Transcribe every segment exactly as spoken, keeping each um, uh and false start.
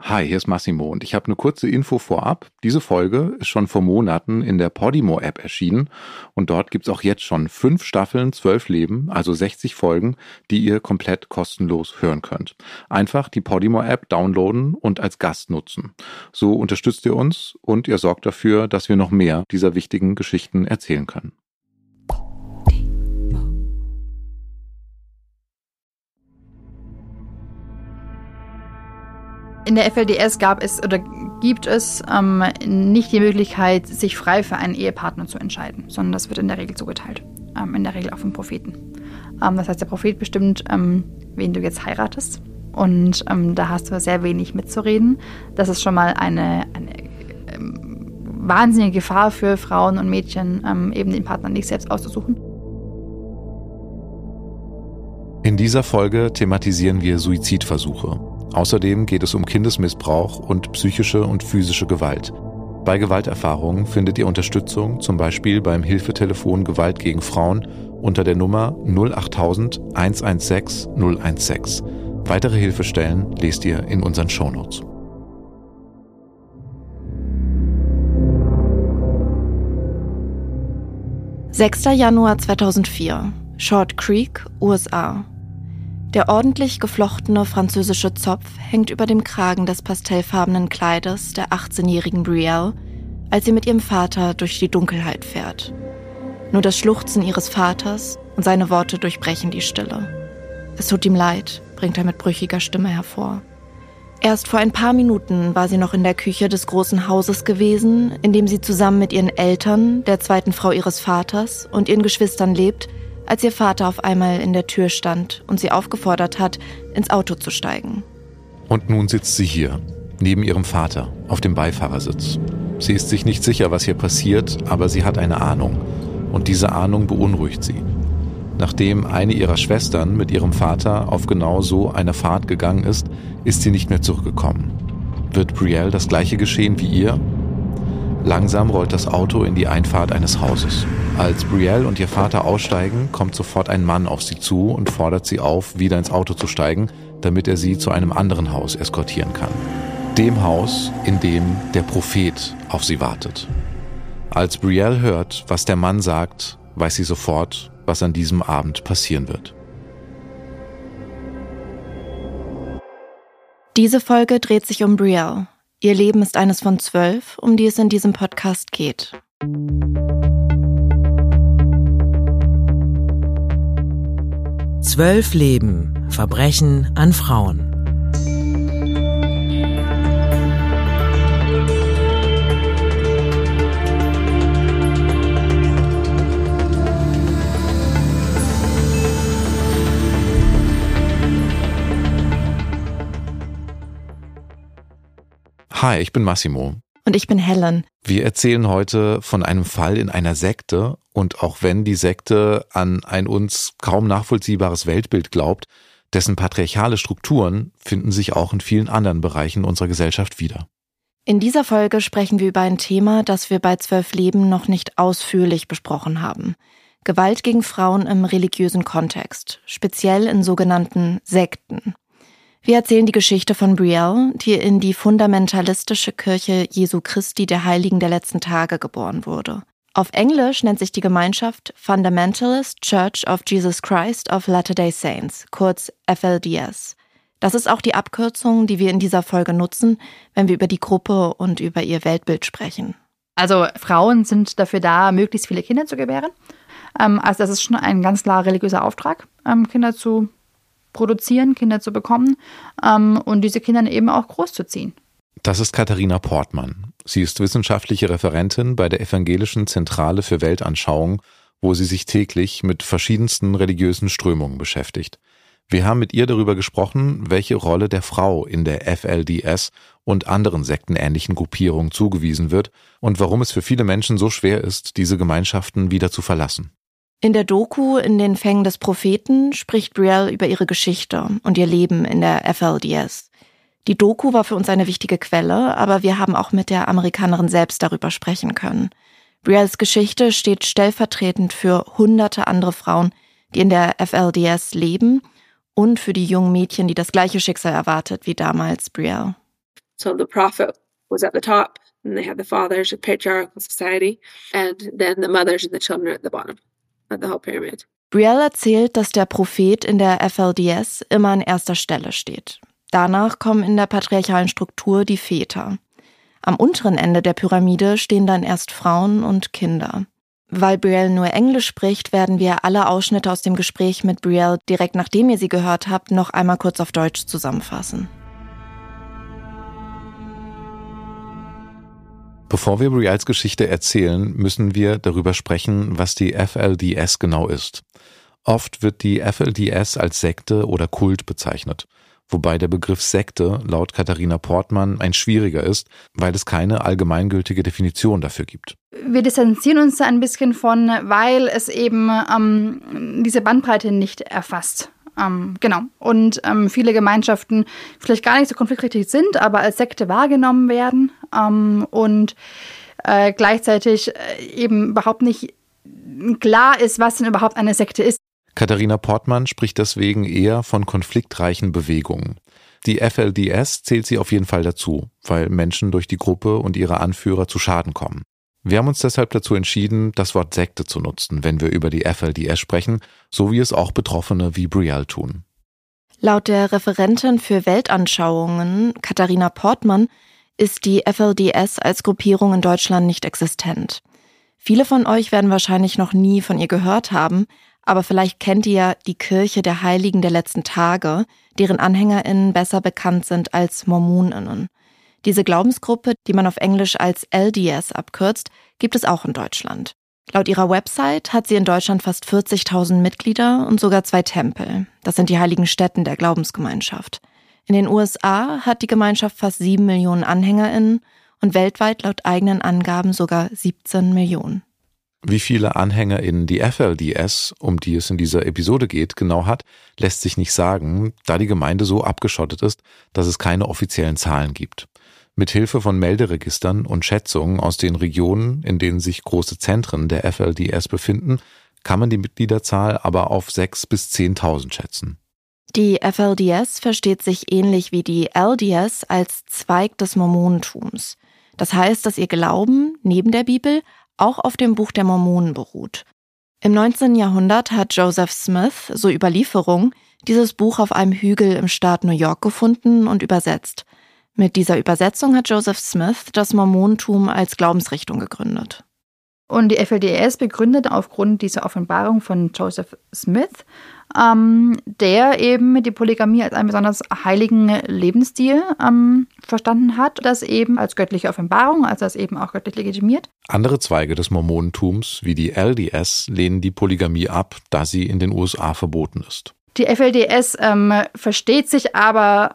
Hi, hier ist Massimo und ich habe eine kurze Info vorab. Diese Folge ist schon vor Monaten in der Podimo-App erschienen und dort gibt's auch jetzt schon fünf Staffeln, zwölf Leben, also sechzig Folgen, die ihr komplett kostenlos hören könnt. Einfach die Podimo-App downloaden und als Gast nutzen. So unterstützt ihr uns und ihr sorgt dafür, dass wir noch mehr dieser wichtigen Geschichten erzählen können. In der F L D S gab es oder gibt es ähm, nicht die Möglichkeit, sich frei für einen Ehepartner zu entscheiden, sondern das wird in der Regel zugeteilt. Ähm, in der Regel auch vom Propheten. Ähm, das heißt, der Prophet bestimmt, ähm, wen du jetzt heiratest. Und ähm, da hast du sehr wenig mitzureden. Das ist schon mal eine, eine ähm, wahnsinnige Gefahr für Frauen und Mädchen, ähm, eben den Partner nicht selbst auszusuchen. In dieser Folge thematisieren wir Suizidversuche. Außerdem geht es um Kindesmissbrauch und psychische und physische Gewalt. Bei Gewalterfahrungen findet ihr Unterstützung, zum Beispiel beim Hilfetelefon Gewalt gegen Frauen unter der Nummer null achttausend eins eins sechs null eins sechs. Weitere Hilfestellen lest ihr in unseren Shownotes. sechster Januar zweitausendvier, Short Creek, U S A. Der ordentlich geflochtene französische Zopf hängt über dem Kragen des pastellfarbenen Kleides der achtzehnjährigen Brielle, als sie mit ihrem Vater durch die Dunkelheit fährt. Nur das Schluchzen ihres Vaters und seine Worte durchbrechen die Stille. Es tut ihm leid, bringt er mit brüchiger Stimme hervor. Erst vor ein paar Minuten war sie noch in der Küche des großen Hauses gewesen, in dem sie zusammen mit ihren Eltern, der zweiten Frau ihres Vaters und ihren Geschwistern lebt, als ihr Vater auf einmal in der Tür stand und sie aufgefordert hat, ins Auto zu steigen. Und nun sitzt sie hier, neben ihrem Vater, auf dem Beifahrersitz. Sie ist sich nicht sicher, was hier passiert, aber sie hat eine Ahnung. Und diese Ahnung beunruhigt sie. Nachdem eine ihrer Schwestern mit ihrem Vater auf genau so eine Fahrt gegangen ist, ist sie nicht mehr zurückgekommen. Wird Brielle das gleiche geschehen wie ihr? Langsam rollt das Auto in die Einfahrt eines Hauses. Als Brielle und ihr Vater aussteigen, kommt sofort ein Mann auf sie zu und fordert sie auf, wieder ins Auto zu steigen, damit er sie zu einem anderen Haus eskortieren kann. Dem Haus, in dem der Prophet auf sie wartet. Als Brielle hört, was der Mann sagt, weiß sie sofort, was an diesem Abend passieren wird. Diese Folge dreht sich um Brielle. Ihr Leben ist eines von zwölf, um die es in diesem Podcast geht. Zwölf Leben, Verbrechen an Frauen. Hi, ich bin Massimo. Und ich bin Helen. Wir erzählen heute von einem Fall in einer Sekte und auch wenn die Sekte an ein uns kaum nachvollziehbares Weltbild glaubt, dessen patriarchale Strukturen finden sich auch in vielen anderen Bereichen unserer Gesellschaft wieder. In dieser Folge sprechen wir über ein Thema, das wir bei Zwölf Leben noch nicht ausführlich besprochen haben. Gewalt gegen Frauen im religiösen Kontext, speziell in sogenannten Sekten. Wir erzählen die Geschichte von Brielle, die in die fundamentalistische Kirche Jesu Christi der Heiligen der letzten Tage geboren wurde. Auf Englisch nennt sich die Gemeinschaft Fundamentalist Church of Jesus Christ of Latter-day Saints, kurz F L D S. Das ist auch die Abkürzung, die wir in dieser Folge nutzen, wenn wir über die Gruppe und über ihr Weltbild sprechen. Also Frauen sind dafür da, möglichst viele Kinder zu gebären. Ähm, also das ist schon ein ganz klarer religiöser Auftrag, ähm, Kinder zu produzieren, Kinder zu bekommen ähm, und diese Kinder eben auch großzuziehen. Das ist Katharina Portmann. Sie ist wissenschaftliche Referentin bei der Evangelischen Zentrale für Weltanschauung, wo sie sich täglich mit verschiedensten religiösen Strömungen beschäftigt. Wir haben mit ihr darüber gesprochen, welche Rolle der Frau in der F L D S und anderen sektenähnlichen Gruppierungen zugewiesen wird und warum es für viele Menschen so schwer ist, diese Gemeinschaften wieder zu verlassen. In der Doku In den Fängen des Propheten spricht Brielle über ihre Geschichte und ihr Leben in der F L D S. Die Doku war für uns eine wichtige Quelle, aber wir haben auch mit der Amerikanerin selbst darüber sprechen können. Brielles Geschichte steht stellvertretend für hunderte andere Frauen, die in der F L D S leben und für die jungen Mädchen, die das gleiche Schicksal erwartet wie damals Brielle. So the prophet was at the top, and they had the fathers, a patriarchal society, and then the mothers and the children at the bottom of the whole pyramid. Brielle erzählt, dass der Prophet in der F L D S immer an erster Stelle steht. Danach kommen in der patriarchalen Struktur die Väter. Am unteren Ende der Pyramide stehen dann erst Frauen und Kinder. Weil Brielle nur Englisch spricht, werden wir alle Ausschnitte aus dem Gespräch mit Brielle direkt nachdem ihr sie gehört habt, noch einmal kurz auf Deutsch zusammenfassen. Bevor wir Brielles Geschichte erzählen, müssen wir darüber sprechen, was die F L D S genau ist. Oft wird die F L D S als Sekte oder Kult bezeichnet, wobei der Begriff Sekte laut Katharina Portmann ein schwieriger ist, weil es keine allgemeingültige Definition dafür gibt. Wir distanzieren uns da ein bisschen von, weil es eben ähm, diese Bandbreite nicht erfasst. Ähm, genau. Und ähm, viele Gemeinschaften vielleicht gar nicht so konfliktträchtig sind, aber als Sekte wahrgenommen werden ähm, und äh, gleichzeitig äh, eben überhaupt nicht klar ist, was denn überhaupt eine Sekte ist. Katharina Portmann spricht deswegen eher von konfliktreichen Bewegungen. Die F L D S zählt sie auf jeden Fall dazu, weil Menschen durch die Gruppe und ihre Anführer zu Schaden kommen. Wir haben uns deshalb dazu entschieden, das Wort Sekte zu nutzen, wenn wir über die F L D S sprechen, so wie es auch Betroffene wie Brielle tun. Laut der Referentin für Weltanschauungen, Katharina Portmann, ist die F L D S als Gruppierung in Deutschland nicht existent. Viele von euch werden wahrscheinlich noch nie von ihr gehört haben, aber vielleicht kennt ihr die Kirche der Heiligen der letzten Tage, deren AnhängerInnen besser bekannt sind als MormonInnen. Diese Glaubensgruppe, die man auf Englisch als L D S abkürzt, gibt es auch in Deutschland. Laut ihrer Website hat sie in Deutschland fast vierzigtausend Mitglieder und sogar zwei Tempel. Das sind die heiligen Stätten der Glaubensgemeinschaft. In den U S A hat die Gemeinschaft fast sieben Millionen AnhängerInnen und weltweit laut eigenen Angaben sogar siebzehn Millionen. Wie viele AnhängerInnen die F L D S, um die es in dieser Episode geht, genau hat, lässt sich nicht sagen, da die Gemeinde so abgeschottet ist, dass es keine offiziellen Zahlen gibt. Mit Hilfe von Melderegistern und Schätzungen aus den Regionen, in denen sich große Zentren der F L D S befinden, kann man die Mitgliederzahl aber auf sechstausend bis zehntausend schätzen. Die F L D S versteht sich ähnlich wie die L D S als Zweig des Mormonentums. Das heißt, dass ihr Glauben neben der Bibel auch auf dem Buch der Mormonen beruht. Im neunzehnten Jahrhundert hat Joseph Smith, so Überlieferung, dieses Buch auf einem Hügel im Staat New York gefunden und übersetzt. Mit dieser Übersetzung hat Joseph Smith das Mormonentum als Glaubensrichtung gegründet. Und die F L D S begründet aufgrund dieser Offenbarung von Joseph Smith, ähm, der eben die Polygamie als einen besonders heiligen Lebensstil ähm, verstanden hat, das eben als göttliche Offenbarung, also das eben auch göttlich legitimiert. Andere Zweige des Mormonentums, wie die L D S, lehnen die Polygamie ab, da sie in den U S A verboten ist. Die F L D S ähm, versteht sich aber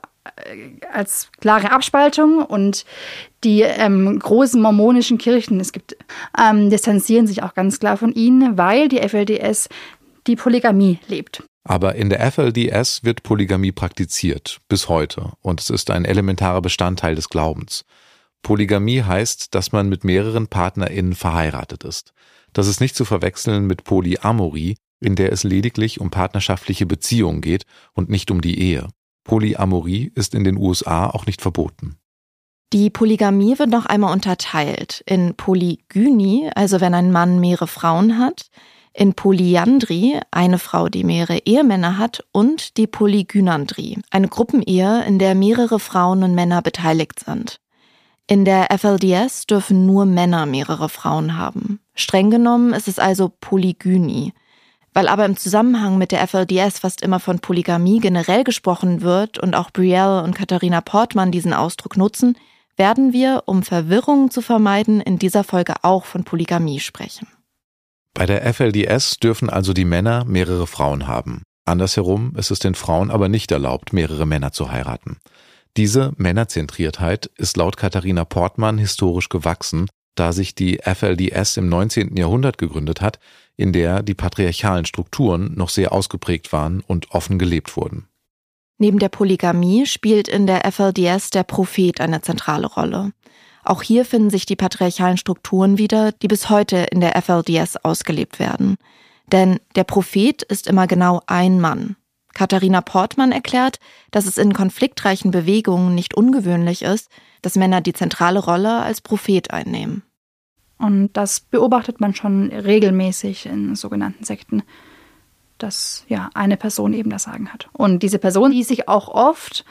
als klare Abspaltung und die ähm, großen mormonischen Kirchen, es gibt, ähm, distanzieren sich auch ganz klar von ihnen, weil die F L D S die Polygamie lebt. Aber in der F L D S wird Polygamie praktiziert, bis heute, und es ist ein elementarer Bestandteil des Glaubens. Polygamie heißt, dass man mit mehreren PartnerInnen verheiratet ist. Das ist nicht zu verwechseln mit Polyamorie, in der es lediglich um partnerschaftliche Beziehungen geht und nicht um die Ehe. Polyamorie ist in den U S A auch nicht verboten. Die Polygamie wird noch einmal unterteilt in Polygynie, also wenn ein Mann mehrere Frauen hat, in Polyandrie, eine Frau, die mehrere Ehemänner hat, und die Polygynandrie, eine Gruppenehe, in der mehrere Frauen und Männer beteiligt sind. In der F L D S dürfen nur Männer mehrere Frauen haben. Streng genommen ist es also Polygynie. Weil aber im Zusammenhang mit der F L D S fast immer von Polygamie generell gesprochen wird und auch Brielle und Katharina Portmann diesen Ausdruck nutzen, werden wir, um Verwirrungen zu vermeiden, in dieser Folge auch von Polygamie sprechen. Bei der F L D S dürfen also die Männer mehrere Frauen haben. Andersherum ist es den Frauen aber nicht erlaubt, mehrere Männer zu heiraten. Diese Männerzentriertheit ist laut Katharina Portmann historisch gewachsen, da sich die F L D S im neunzehnten Jahrhundert gegründet hat, in der die patriarchalen Strukturen noch sehr ausgeprägt waren und offen gelebt wurden. Neben der Polygamie spielt in der F L D S der Prophet eine zentrale Rolle. Auch hier finden sich die patriarchalen Strukturen wieder, die bis heute in der F L D S ausgelebt werden. Denn der Prophet ist immer genau ein Mann. Katharina Portmann erklärt, dass es in konfliktreichen Bewegungen nicht ungewöhnlich ist, dass Männer die zentrale Rolle als Prophet einnehmen. Und das beobachtet man schon regelmäßig in sogenannten Sekten, dass ja eine Person eben das Sagen hat. Und diese Person, die sich auch oft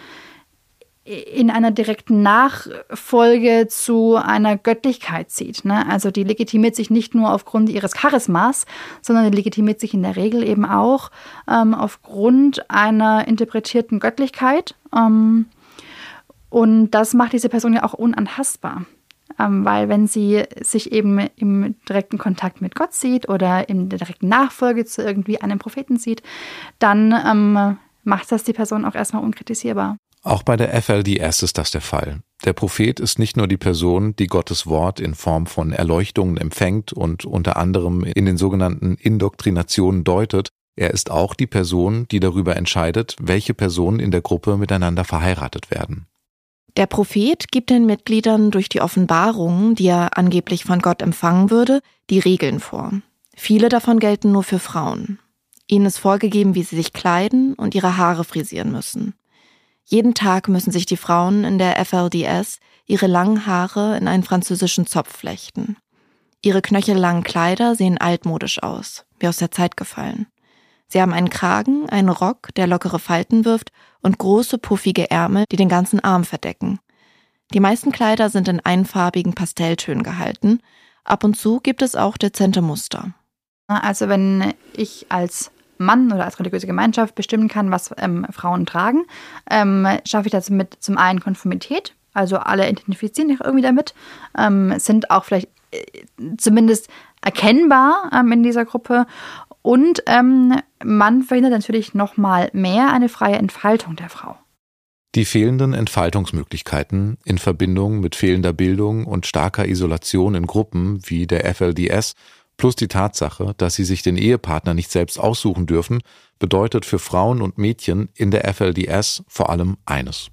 in einer direkten Nachfolge zu einer Göttlichkeit sieht. Ne? Also die legitimiert sich nicht nur aufgrund ihres Charismas, sondern die legitimiert sich in der Regel eben auch ähm, aufgrund einer interpretierten Göttlichkeit. Ähm, und das macht diese Person ja auch unantastbar. Ähm, weil wenn sie sich eben im direkten Kontakt mit Gott sieht oder in der direkten Nachfolge zu irgendwie einem Propheten sieht, dann ähm, macht das die Person auch erstmal unkritisierbar. Auch bei der F L D S ist das der Fall. Der Prophet ist nicht nur die Person, die Gottes Wort in Form von Erleuchtungen empfängt und unter anderem in den sogenannten Indoktrinationen deutet, er ist auch die Person, die darüber entscheidet, welche Personen in der Gruppe miteinander verheiratet werden. Der Prophet gibt den Mitgliedern durch die Offenbarungen, die er angeblich von Gott empfangen würde, die Regeln vor. Viele davon gelten nur für Frauen. Ihnen ist vorgegeben, wie sie sich kleiden und ihre Haare frisieren müssen. Jeden Tag müssen sich die Frauen in der F L D S ihre langen Haare in einen französischen Zopf flechten. Ihre knöchellangen Kleider sehen altmodisch aus, wie aus der Zeit gefallen. Sie haben einen Kragen, einen Rock, der lockere Falten wirft und große, puffige Ärmel, die den ganzen Arm verdecken. Die meisten Kleider sind in einfarbigen Pastelltönen gehalten. Ab und zu gibt es auch dezente Muster. Also wenn ich als Mann oder als religiöse Gemeinschaft bestimmen kann, was ähm, Frauen tragen, ähm, schaffe ich das mit zum einen Konformität, also alle identifizieren sich irgendwie damit, ähm, sind auch vielleicht äh, zumindest erkennbar ähm, in dieser Gruppe und ähm, man verhindert natürlich nochmal mehr eine freie Entfaltung der Frau. Die fehlenden Entfaltungsmöglichkeiten in Verbindung mit fehlender Bildung und starker Isolation in Gruppen wie der F L D S plus die Tatsache, dass sie sich den Ehepartner nicht selbst aussuchen dürfen, bedeutet für Frauen und Mädchen in der F L D S vor allem eines.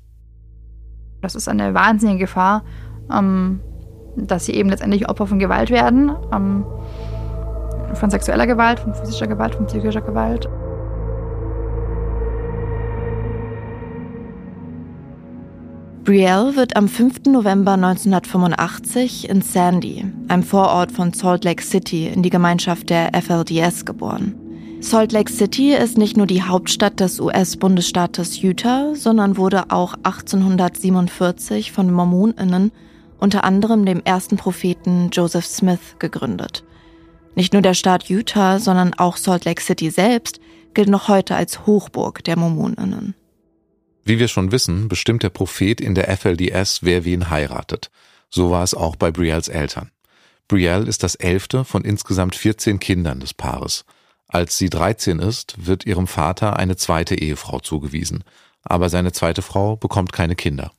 Das ist eine wahnsinnige Gefahr, ähm, dass sie eben letztendlich Opfer von Gewalt werden, ähm, von sexueller Gewalt, von physischer Gewalt, von psychischer Gewalt. Brielle wird am fünften November neunzehnhundertfünfundachtzig in Sandy, einem Vorort von Salt Lake City, in die Gemeinschaft der F L D S geboren. Salt Lake City ist nicht nur die Hauptstadt des U S-Bundesstaates Utah, sondern wurde auch achtzehnhundertsiebenundvierzig von MormonInnen, unter anderem dem ersten Propheten Joseph Smith, gegründet. Nicht nur der Staat Utah, sondern auch Salt Lake City selbst gilt noch heute als Hochburg der MormonInnen. Wie wir schon wissen, bestimmt der Prophet in der F L D S, wer wen heiratet. So war es auch bei Brielles Eltern. Brielle ist das elfte von insgesamt vierzehn Kindern des Paares. Als sie dreizehn ist, wird ihrem Vater eine zweite Ehefrau zugewiesen. Aber seine zweite Frau bekommt keine Kinder.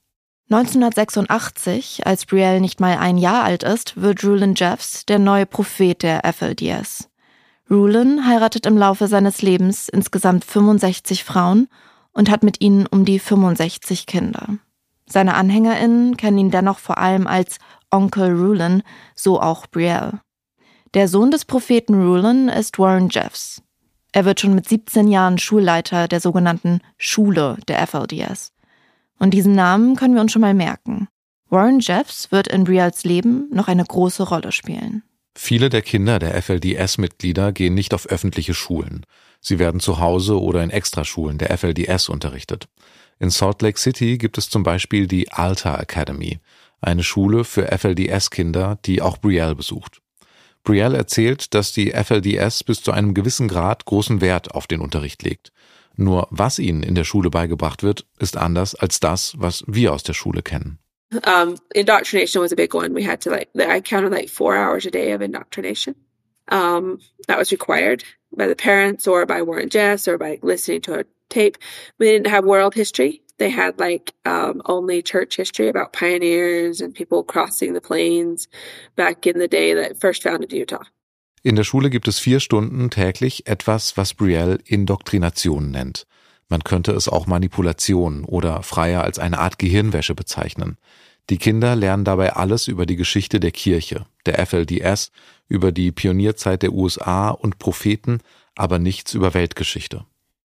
neunzehnhundertsechsundachtzig, als Brielle nicht mal ein Jahr alt ist, wird Rulon Jeffs der neue Prophet der F L D S. Rulon heiratet im Laufe seines Lebens insgesamt fünfundsechzig Frauen und hat mit ihnen um die fünfundsechzig Kinder. Seine AnhängerInnen kennen ihn dennoch vor allem als Onkel Rulon, so auch Brielle. Der Sohn des Propheten Rulon ist Warren Jeffs. Er wird schon mit siebzehn Jahren Schulleiter der sogenannten Schule der F L D S. Und diesen Namen können wir uns schon mal merken. Warren Jeffs wird in Brielles Leben noch eine große Rolle spielen. Viele der Kinder der F L D S-Mitglieder gehen nicht auf öffentliche Schulen. Sie werden zu Hause oder in Extraschulen der F L D S unterrichtet. In Salt Lake City gibt es zum Beispiel die Alta Academy, eine Schule für F L D S-Kinder, die auch Brielle besucht. Brielle erzählt, dass die F L D S bis zu einem gewissen Grad großen Wert auf den Unterricht legt. Nur was ihnen in der Schule beigebracht wird, ist anders als das, was wir aus der Schule kennen. Um, indoctrination was a big one. We had to like, I counted like four hours a day of indoctrination. Um, that was required by the parents or by Warren Jeffs or by listening to a tape. We didn't have world history. They had like um, only church history about pioneers and people crossing the plains back in the day that first founded Utah. In der Schule gibt es vier Stunden täglich etwas, was Brielle Indoktrination nennt. Man könnte es auch Manipulation oder freier als eine Art Gehirnwäsche bezeichnen. Die Kinder lernen dabei alles über die Geschichte der Kirche, der F L D S, über die Pionierzeit der U S A und Propheten, aber nichts über Weltgeschichte.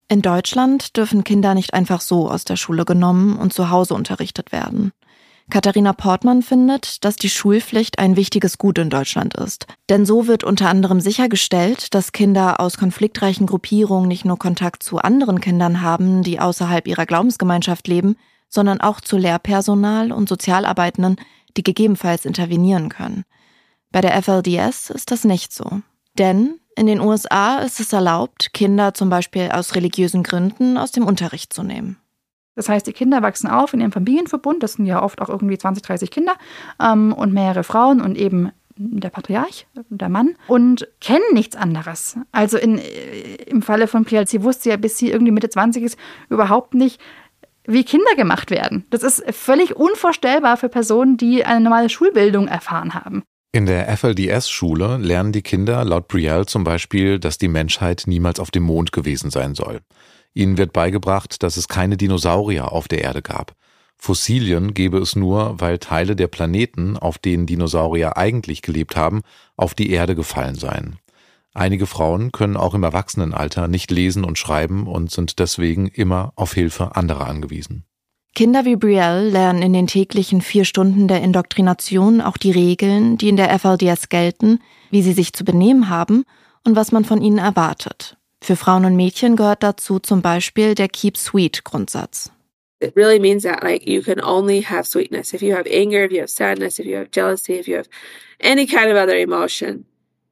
In Deutschland dürfen Kinder nicht einfach so aus der Schule genommen und zu Hause unterrichtet werden. Katharina Portmann findet, dass die Schulpflicht ein wichtiges Gut in Deutschland ist. Denn so wird unter anderem sichergestellt, dass Kinder aus konfliktreichen Gruppierungen nicht nur Kontakt zu anderen Kindern haben, die außerhalb ihrer Glaubensgemeinschaft leben, sondern auch zu Lehrpersonal und Sozialarbeitenden, die gegebenenfalls intervenieren können. Bei der F L D S ist das nicht so. Denn in den U S A ist es erlaubt, Kinder zum Beispiel aus religiösen Gründen aus dem Unterricht zu nehmen. Das heißt, die Kinder wachsen auf in ihrem Familienverbund, das sind ja oft auch irgendwie zwanzig, dreißig Kinder ähm, und mehrere Frauen und eben der Patriarch, der Mann, und kennen nichts anderes. Also in, im Falle von Brielle, sie wusste ja, bis sie irgendwie Mitte zwanzig ist, überhaupt nicht, wie Kinder gemacht werden. Das ist völlig unvorstellbar für Personen, die eine normale Schulbildung erfahren haben. In der F L D S-Schule lernen die Kinder laut Brielle zum Beispiel, dass die Menschheit niemals auf dem Mond gewesen sein soll. Ihnen wird beigebracht, dass es keine Dinosaurier auf der Erde gab. Fossilien gäbe es nur, weil Teile der Planeten, auf denen Dinosaurier eigentlich gelebt haben, auf die Erde gefallen seien. Einige Frauen können auch im Erwachsenenalter nicht lesen und schreiben und sind deswegen immer auf Hilfe anderer angewiesen. Kinder wie Brielle lernen in den täglichen vier Stunden der Indoktrination auch die Regeln, die in der F L D S gelten, wie sie sich zu benehmen haben und was man von ihnen erwartet. Für Frauen und Mädchen gehört dazu zum Beispiel der Keep Sweet-Grundsatz. It really means that like you can only have sweetness. If you have anger, if you have sadness, if you have jealousy, if you have any kind of other emotion,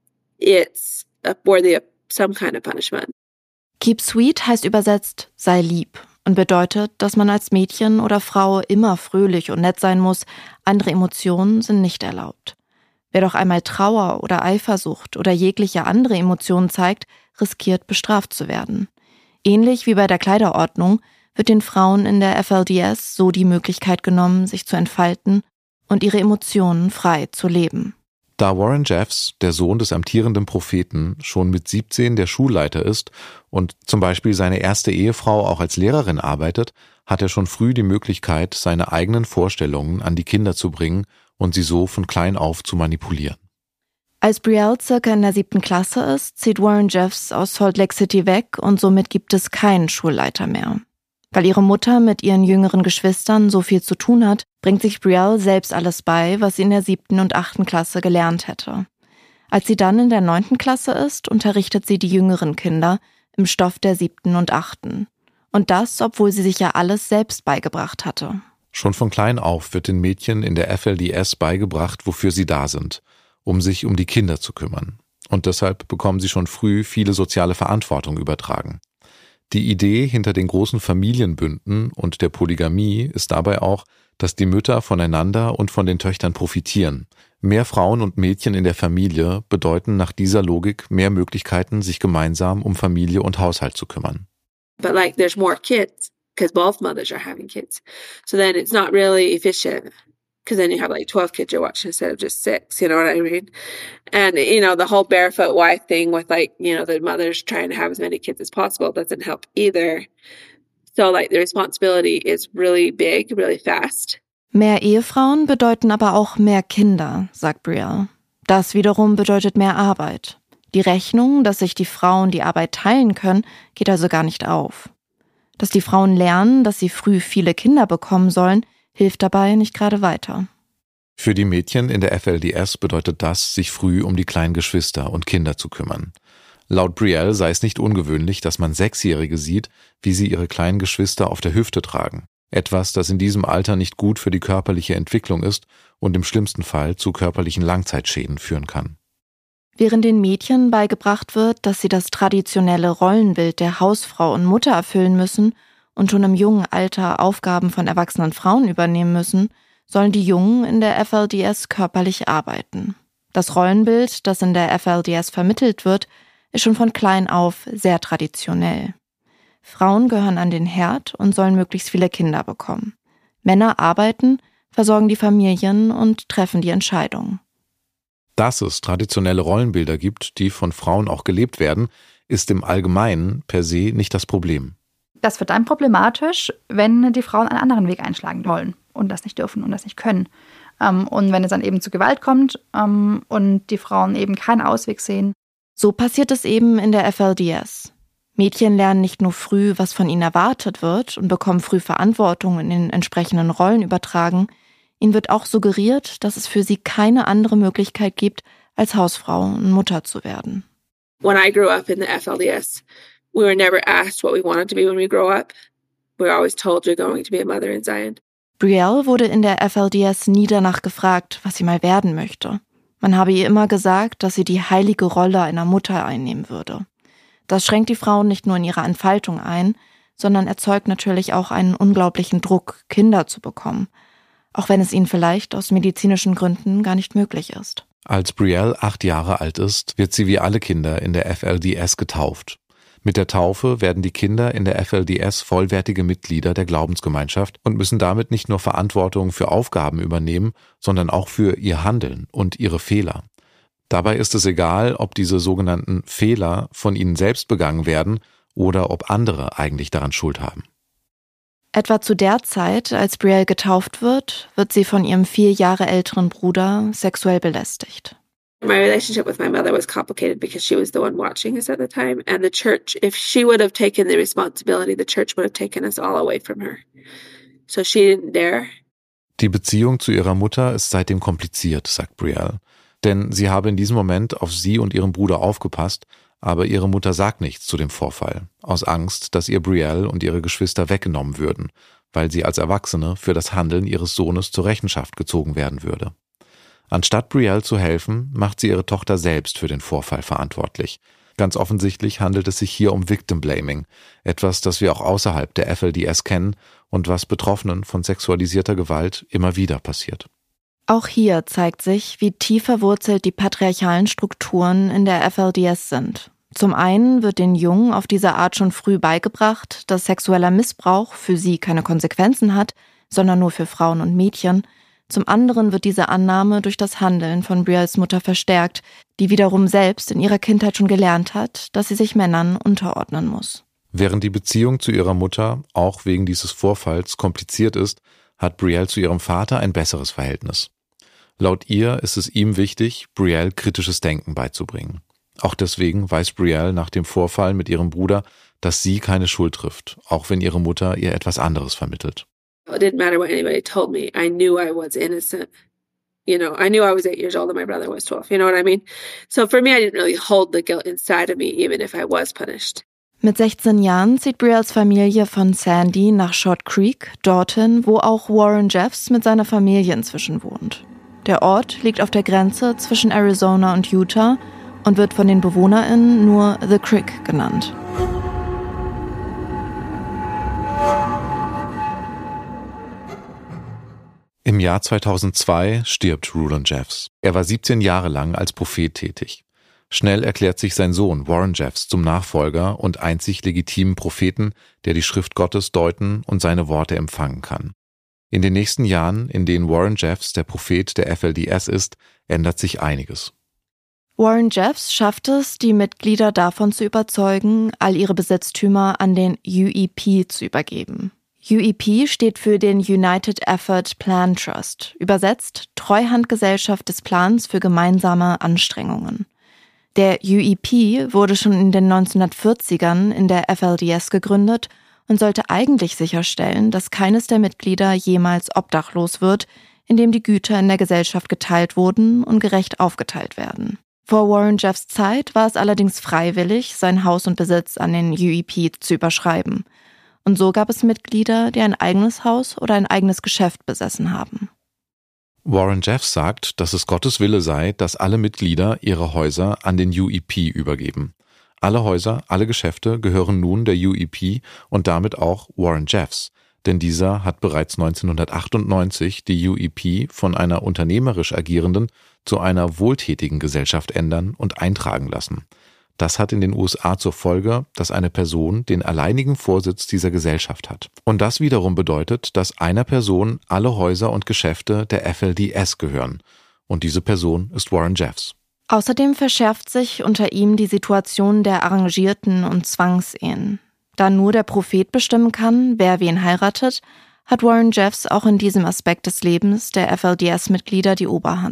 it's worthy of some kind of punishment. Keep Sweet heißt übersetzt, sei lieb und bedeutet, dass man als Mädchen oder Frau immer fröhlich und nett sein muss. Andere Emotionen sind nicht erlaubt. Wer doch einmal Trauer oder Eifersucht oder jegliche andere Emotionen zeigt, riskiert bestraft zu werden. Ähnlich wie bei der Kleiderordnung wird den Frauen in der F L D S so die Möglichkeit genommen, sich zu entfalten und ihre Emotionen frei zu leben. Da Warren Jeffs, der Sohn des amtierenden Propheten, schon mit siebzehn der Schulleiter ist und zum Beispiel seine erste Ehefrau auch als Lehrerin arbeitet, hat er schon früh die Möglichkeit, seine eigenen Vorstellungen an die Kinder zu bringen und sie so von klein auf zu manipulieren. Als Brielle circa in der siebten Klasse ist, zieht Warren Jeffs aus Salt Lake City weg und somit gibt es keinen Schulleiter mehr. Weil ihre Mutter mit ihren jüngeren Geschwistern so viel zu tun hat, bringt sich Brielle selbst alles bei, was sie in der siebten und achten Klasse gelernt hätte. Als sie dann in der neunten Klasse ist, unterrichtet sie die jüngeren Kinder im Stoff der siebten und achten. Und das, obwohl sie sich ja alles selbst beigebracht hatte. Schon von klein auf wird den Mädchen in der F L D S beigebracht, wofür sie da sind, um sich um die Kinder zu kümmern. Und deshalb bekommen sie schon früh viele soziale Verantwortung übertragen. Die Idee hinter den großen Familienbünden und der Polygamie ist dabei auch, dass die Mütter voneinander und von den Töchtern profitieren. Mehr Frauen und Mädchen in der Familie bedeuten nach dieser Logik mehr Möglichkeiten, sich gemeinsam um Familie und Haushalt zu kümmern. But like there's more kids because both mothers are having kids. So then it's not really efficient. Because then you have like twelve kids you're watching instead of just six, you know what I mean? And, you know, the whole barefoot wife thing with like, you know, the mothers trying to have as many kids as possible doesn't help either. So like the responsibility is really big, really fast. Mehr Ehefrauen bedeuten aber auch mehr Kinder, sagt Brielle. Das wiederum bedeutet mehr Arbeit. Die Rechnung, dass sich die Frauen die Arbeit teilen können, geht also gar nicht auf. Dass die Frauen lernen, dass sie früh viele Kinder bekommen sollen, hilft dabei nicht gerade weiter. Für die Mädchen in der F L D S bedeutet das, sich früh um die kleinen Geschwister und Kinder zu kümmern. Laut Brielle sei es nicht ungewöhnlich, dass man Sechsjährige sieht, wie sie ihre kleinen Geschwister auf der Hüfte tragen. Etwas, das in diesem Alter nicht gut für die körperliche Entwicklung ist und im schlimmsten Fall zu körperlichen Langzeitschäden führen kann. Während den Mädchen beigebracht wird, dass sie das traditionelle Rollenbild der Hausfrau und Mutter erfüllen müssen und schon im jungen Alter Aufgaben von erwachsenen Frauen übernehmen müssen, sollen die Jungen in der F L D S körperlich arbeiten. Das Rollenbild, das in der F L D S vermittelt wird, ist schon von klein auf sehr traditionell. Frauen gehören an den Herd und sollen möglichst viele Kinder bekommen. Männer arbeiten, versorgen die Familien und treffen die Entscheidungen. Dass es traditionelle Rollenbilder gibt, die von Frauen auch gelebt werden, ist im Allgemeinen per se nicht das Problem. Das wird dann problematisch, wenn die Frauen einen anderen Weg einschlagen wollen und das nicht dürfen und das nicht können. Und wenn es dann eben zu Gewalt kommt und die Frauen eben keinen Ausweg sehen. So passiert es eben in der F L D S. Mädchen lernen nicht nur früh, was von ihnen erwartet wird und bekommen früh Verantwortung in den entsprechenden Rollen übertragen, ihnen wird auch suggeriert, dass es für sie keine andere Möglichkeit gibt, als Hausfrau und Mutter zu werden. When I grew up in the F L D S, we were never asked what we wanted to be when we grow up. We were always told you're going to be a mother in Zion. Brielle wurde in der F L D S nie danach gefragt, was sie mal werden möchte. Man habe ihr immer gesagt, dass sie die heilige Rolle einer Mutter einnehmen würde. Das schränkt die Frauen nicht nur in ihrer Entfaltung ein, sondern erzeugt natürlich auch einen unglaublichen Druck, Kinder zu bekommen, auch wenn es ihnen vielleicht aus medizinischen Gründen gar nicht möglich ist. Als Brielle acht Jahre alt ist, wird sie wie alle Kinder in der F L D S getauft. Mit der Taufe werden die Kinder in der F L D S vollwertige Mitglieder der Glaubensgemeinschaft und müssen damit nicht nur Verantwortung für Aufgaben übernehmen, sondern auch für ihr Handeln und ihre Fehler. Dabei ist es egal, ob diese sogenannten Fehler von ihnen selbst begangen werden oder ob andere eigentlich daran Schuld haben. Etwa zu der Zeit, als Brielle getauft wird, wird sie von ihrem vier Jahre älteren Bruder sexuell belästigt. My relationship with my mother was complicated because she was the one watching us at the time, and the church, if she would have taken the responsibility, the church would have taken us all away from her. So she didn't dare. Die Beziehung zu ihrer Mutter ist seitdem kompliziert, sagt Brielle. Denn sie habe in diesem Moment auf sie und ihren Bruder aufgepasst, aber ihre Mutter sagt nichts zu dem Vorfall, aus Angst, dass ihr Brielle und ihre Geschwister weggenommen würden, weil sie als Erwachsene für das Handeln ihres Sohnes zur Rechenschaft gezogen werden würde. Anstatt Brielle zu helfen, macht sie ihre Tochter selbst für den Vorfall verantwortlich. Ganz offensichtlich handelt es sich hier um Victim Blaming, etwas, das wir auch außerhalb der F L D S kennen und was Betroffenen von sexualisierter Gewalt immer wieder passiert. Auch hier zeigt sich, wie tief verwurzelt die patriarchalen Strukturen in der F L D S sind. Zum einen wird den Jungen auf diese Art schon früh beigebracht, dass sexueller Missbrauch für sie keine Konsequenzen hat, sondern nur für Frauen und Mädchen. Zum anderen wird diese Annahme durch das Handeln von Brielles Mutter verstärkt, die wiederum selbst in ihrer Kindheit schon gelernt hat, dass sie sich Männern unterordnen muss. Während die Beziehung zu ihrer Mutter auch wegen dieses Vorfalls kompliziert ist, hat Brielle zu ihrem Vater ein besseres Verhältnis. Laut ihr ist es ihm wichtig, Brielle kritisches Denken beizubringen. Auch deswegen weiß Brielle nach dem Vorfall mit ihrem Bruder, dass sie keine Schuld trifft, auch wenn ihre Mutter ihr etwas anderes vermittelt. It didn't matter what anybody told me. I knew I was innocent. You know, I knew I was eight years old and my brother was twelve. You know what I mean? So for me, I didn't really hold the guilt inside of me, even if I was punished. Mit sechzehn Jahren zieht Brielles Familie von Sandy nach Short Creek, dorthin, wo auch Warren Jeffs mit seiner Familie inzwischen wohnt. Der Ort liegt auf der Grenze zwischen Arizona und Utah und wird von den BewohnerInnen nur The Creek genannt. Im Jahr zweitausendzwei stirbt Rulon Jeffs. Er war siebzehn Jahre lang als Prophet tätig. Schnell erklärt sich sein Sohn Warren Jeffs zum Nachfolger und einzig legitimen Propheten, der die Schrift Gottes deuten und seine Worte empfangen kann. In den nächsten Jahren, in denen Warren Jeffs der Prophet der F L D S ist, ändert sich einiges. Warren Jeffs schafft es, die Mitglieder davon zu überzeugen, all ihre Besitztümer an den U E P zu übergeben. U E P steht für den United Effort Plan Trust, übersetzt Treuhandgesellschaft des Plans für gemeinsame Anstrengungen. Der U E P wurde schon in den neunzehnhundertvierzigern in der F L D S gegründet und sollte eigentlich sicherstellen, dass keines der Mitglieder jemals obdachlos wird, indem die Güter in der Gesellschaft geteilt wurden und gerecht aufgeteilt werden. Vor Warren Jeffs Zeit war es allerdings freiwillig, sein Haus und Besitz an den U E P zu überschreiben. Und so gab es Mitglieder, die ein eigenes Haus oder ein eigenes Geschäft besessen haben. Warren Jeffs sagt, dass es Gottes Wille sei, dass alle Mitglieder ihre Häuser an den U E P übergeben. Alle Häuser, alle Geschäfte gehören nun der U E P und damit auch Warren Jeffs, denn dieser hat bereits neunzehnhundertachtundneunzig die U E P von einer unternehmerisch agierenden zu einer wohltätigen Gesellschaft ändern und eintragen lassen. Das hat in den U S A zur Folge, dass eine Person den alleinigen Vorsitz dieser Gesellschaft hat. Und das wiederum bedeutet, dass einer Person alle Häuser und Geschäfte der F L D S gehören. Und diese Person ist Warren Jeffs. Außerdem verschärft sich unter ihm die Situation der Arrangierten und Zwangsehen. Da nur der Prophet bestimmen kann, wer wen heiratet, hat Warren Jeffs auch in diesem Aspekt des Lebens der F L D S-Mitglieder die Oberhand.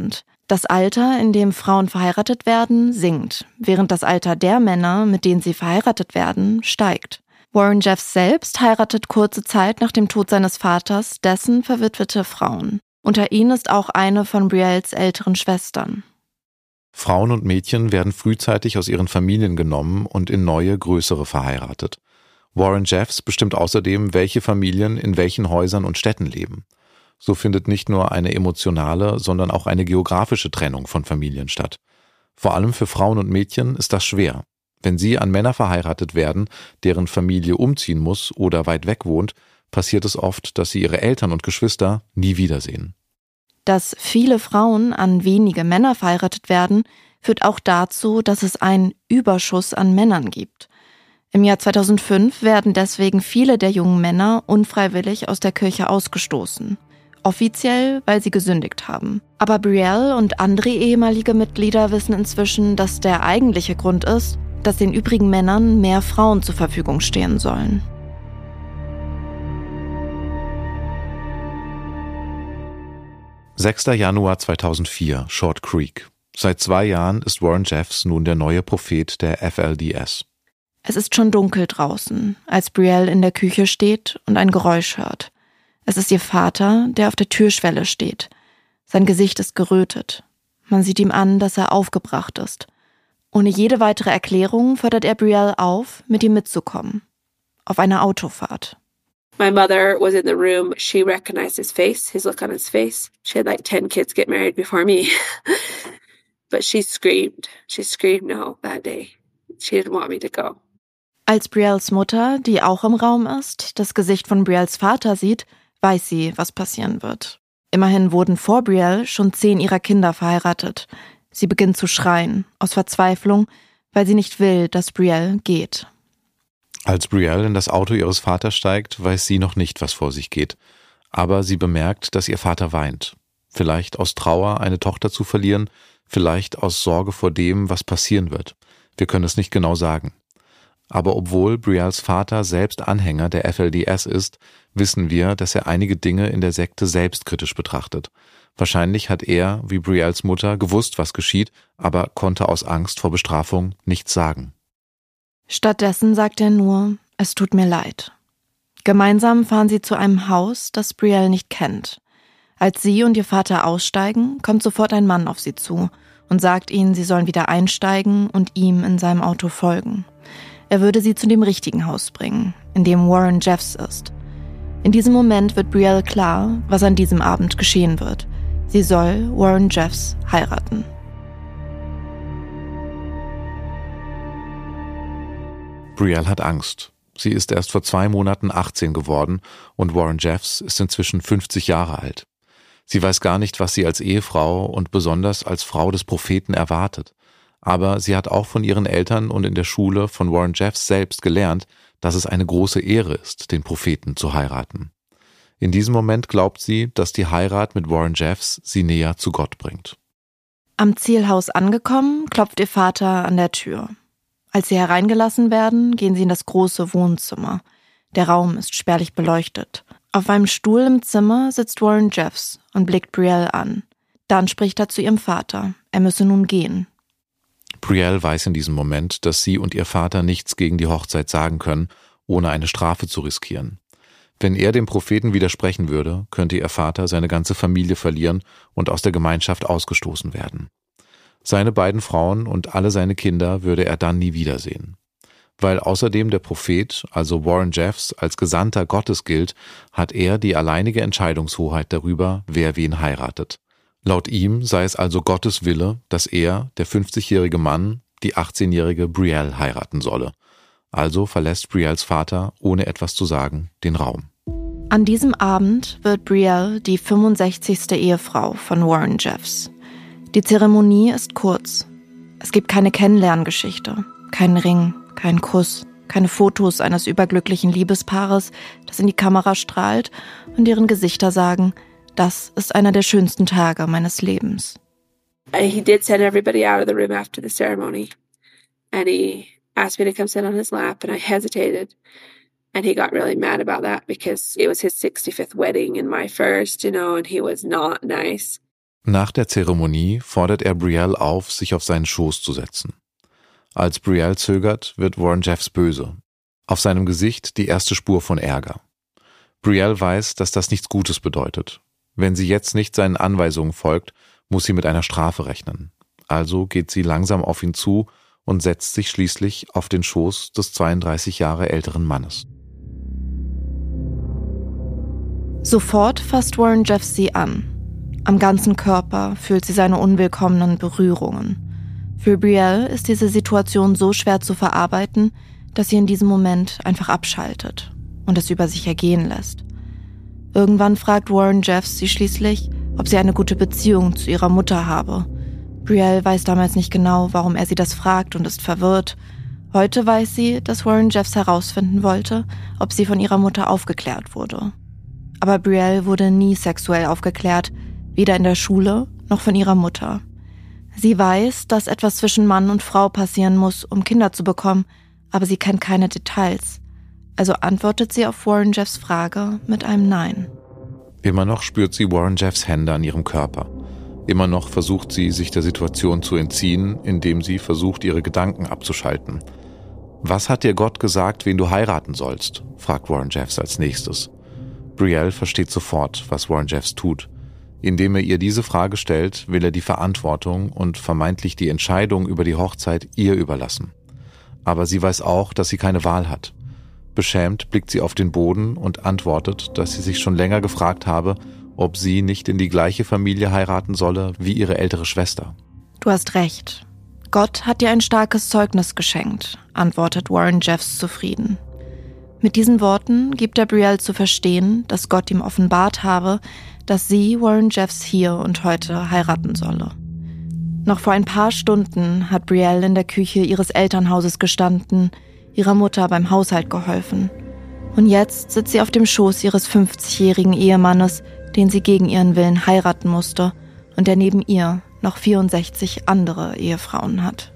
Das Alter, in dem Frauen verheiratet werden, sinkt, während das Alter der Männer, mit denen sie verheiratet werden, steigt. Warren Jeffs selbst heiratet kurze Zeit nach dem Tod seines Vaters dessen verwitwete Frauen. Unter ihnen ist auch eine von Brielles älteren Schwestern. Frauen und Mädchen werden frühzeitig aus ihren Familien genommen und in neue, größere verheiratet. Warren Jeffs bestimmt außerdem, welche Familien in welchen Häusern und Städten leben. So findet nicht nur eine emotionale, sondern auch eine geografische Trennung von Familien statt. Vor allem für Frauen und Mädchen ist das schwer. Wenn sie an Männer verheiratet werden, deren Familie umziehen muss oder weit weg wohnt, passiert es oft, dass sie ihre Eltern und Geschwister nie wiedersehen. Dass viele Frauen an wenige Männer verheiratet werden, führt auch dazu, dass es einen Überschuss an Männern gibt. Im Jahr zweitausendfünf werden deswegen viele der jungen Männer unfreiwillig aus der Kirche ausgestoßen. Offiziell, weil sie gesündigt haben. Aber Brielle und andere ehemalige Mitglieder wissen inzwischen, dass der eigentliche Grund ist, dass den übrigen Männern mehr Frauen zur Verfügung stehen sollen. sechster Januar zweitausendvier, Short Creek. Seit zwei Jahren ist Warren Jeffs nun der neue Prophet der F L D S. Es ist schon dunkel draußen, als Brielle in der Küche steht und ein Geräusch hört. Es ist ihr Vater, der auf der Türschwelle steht. Sein Gesicht ist gerötet. Man sieht ihm an, dass er aufgebracht ist. Ohne jede weitere Erklärung fordert er Brielle auf, mit ihm mitzukommen. Auf eine Autofahrt. My mother was in the room. She recognized his face, his look on his face. She had like ten kids get married before me. But she screamed. She screamed no that day. She didn't want me to go. Als Brielles Mutter, die auch im Raum ist, das Gesicht von Brielles Vater sieht, weiß sie, was passieren wird. Immerhin wurden vor Brielle schon zehn ihrer Kinder verheiratet. Sie beginnt zu schreien, aus Verzweiflung, weil sie nicht will, dass Brielle geht. Als Brielle in das Auto ihres Vaters steigt, weiß sie noch nicht, was vor sich geht. Aber sie bemerkt, dass ihr Vater weint. Vielleicht aus Trauer, eine Tochter zu verlieren, vielleicht aus Sorge vor dem, was passieren wird. Wir können es nicht genau sagen. Aber obwohl Brielles Vater selbst Anhänger der F L D S ist, wissen wir, dass er einige Dinge in der Sekte selbstkritisch betrachtet. Wahrscheinlich hat er, wie Brielles Mutter, gewusst, was geschieht, aber konnte aus Angst vor Bestrafung nichts sagen. Stattdessen sagt er nur, es tut mir leid. Gemeinsam fahren sie zu einem Haus, das Brielle nicht kennt. Als sie und ihr Vater aussteigen, kommt sofort ein Mann auf sie zu und sagt ihnen, sie sollen wieder einsteigen und ihm in seinem Auto folgen. Er würde sie zu dem richtigen Haus bringen, in dem Warren Jeffs ist. In diesem Moment wird Brielle klar, was an diesem Abend geschehen wird. Sie soll Warren Jeffs heiraten. Brielle hat Angst. Sie ist erst vor zwei Monaten achtzehn geworden und Warren Jeffs ist inzwischen fünfzig Jahre alt. Sie weiß gar nicht, was sie als Ehefrau und besonders als Frau des Propheten erwartet. Aber sie hat auch von ihren Eltern und in der Schule von Warren Jeffs selbst gelernt, dass es eine große Ehre ist, den Propheten zu heiraten. In diesem Moment glaubt sie, dass die Heirat mit Warren Jeffs sie näher zu Gott bringt. Am Zielhaus angekommen, klopft ihr Vater an der Tür. Als sie hereingelassen werden, gehen sie in das große Wohnzimmer. Der Raum ist spärlich beleuchtet. Auf einem Stuhl im Zimmer sitzt Warren Jeffs und blickt Brielle an. Dann spricht er zu ihrem Vater. Er müsse nun gehen. Brielle weiß in diesem Moment, dass sie und ihr Vater nichts gegen die Hochzeit sagen können, ohne eine Strafe zu riskieren. Wenn er dem Propheten widersprechen würde, könnte ihr Vater seine ganze Familie verlieren und aus der Gemeinschaft ausgestoßen werden. Seine beiden Frauen und alle seine Kinder würde er dann nie wiedersehen. Weil außerdem der Prophet, also Warren Jeffs, als Gesandter Gottes gilt, hat er die alleinige Entscheidungshoheit darüber, wer wen heiratet. Laut ihm sei es also Gottes Wille, dass er, der fünfzigjährige Mann, die achtzehnjährige Brielle heiraten solle. Also verlässt Brielles Vater, ohne etwas zu sagen, den Raum. An diesem Abend wird Brielle die fünfundsechzigste Ehefrau von Warren Jeffs. Die Zeremonie ist kurz. Es gibt keine Kennenlerngeschichte, keinen Ring, keinen Kuss, keine Fotos eines überglücklichen Liebespaares, das in die Kamera strahlt und deren Gesichter sagen, das ist einer der schönsten Tage meines Lebens. He did send everybody out of the room after the ceremony. And he asked me to come sit on his lap, and I hesitated. And he got really mad about that because it was his sixty-fifth wedding and my first, you know, and he was not nice. Nach der Zeremonie fordert er Brielle auf, sich auf seinen Schoß zu setzen. Als Brielle zögert, wird Warren Jeffs böse. Auf seinem Gesicht die erste Spur von Ärger. Brielle weiß, dass das nichts Gutes bedeutet. Wenn sie jetzt nicht seinen Anweisungen folgt, muss sie mit einer Strafe rechnen. Also geht sie langsam auf ihn zu und setzt sich schließlich auf den Schoß des zweiunddreißig Jahre älteren Mannes. Sofort fasst Warren Jeff sie an. Am ganzen Körper fühlt sie seine unwillkommenen Berührungen. Für Brielle ist diese Situation so schwer zu verarbeiten, dass sie in diesem Moment einfach abschaltet und es über sich ergehen lässt. Irgendwann fragt Warren Jeff sie schließlich, ob sie eine gute Beziehung zu ihrer Mutter habe. Brielle weiß damals nicht genau, warum er sie das fragt und ist verwirrt. Heute weiß sie, dass Warren Jeffs herausfinden wollte, ob sie von ihrer Mutter aufgeklärt wurde. Aber Brielle wurde nie sexuell aufgeklärt, weder in der Schule noch von ihrer Mutter. Sie weiß, dass etwas zwischen Mann und Frau passieren muss, um Kinder zu bekommen, aber sie kennt keine Details. Also antwortet sie auf Warren Jeffs Frage mit einem Nein. Immer noch spürt sie Warren Jeffs Hände an ihrem Körper. Immer noch versucht sie, sich der Situation zu entziehen, indem sie versucht, ihre Gedanken abzuschalten. »Was hat dir Gott gesagt, wen du heiraten sollst?« fragt Warren Jeffs als nächstes. Brielle versteht sofort, was Warren Jeffs tut. Indem er ihr diese Frage stellt, will er die Verantwortung und vermeintlich die Entscheidung über die Hochzeit ihr überlassen. Aber sie weiß auch, dass sie keine Wahl hat. Beschämt blickt sie auf den Boden und antwortet, dass sie sich schon länger gefragt habe, ob sie nicht in die gleiche Familie heiraten solle wie ihre ältere Schwester. Du hast recht. Gott hat dir ein starkes Zeugnis geschenkt, antwortet Warren Jeffs zufrieden. Mit diesen Worten gibt er Brielle zu verstehen, dass Gott ihm offenbart habe, dass sie Warren Jeffs hier und heute heiraten solle. Noch vor ein paar Stunden hat Brielle in der Küche ihres Elternhauses gestanden, ihrer Mutter beim Haushalt geholfen. Und jetzt sitzt sie auf dem Schoß ihres fünfzigjährigen Ehemannes, den sie gegen ihren Willen heiraten musste und der neben ihr noch vierundsechzig andere Ehefrauen hat.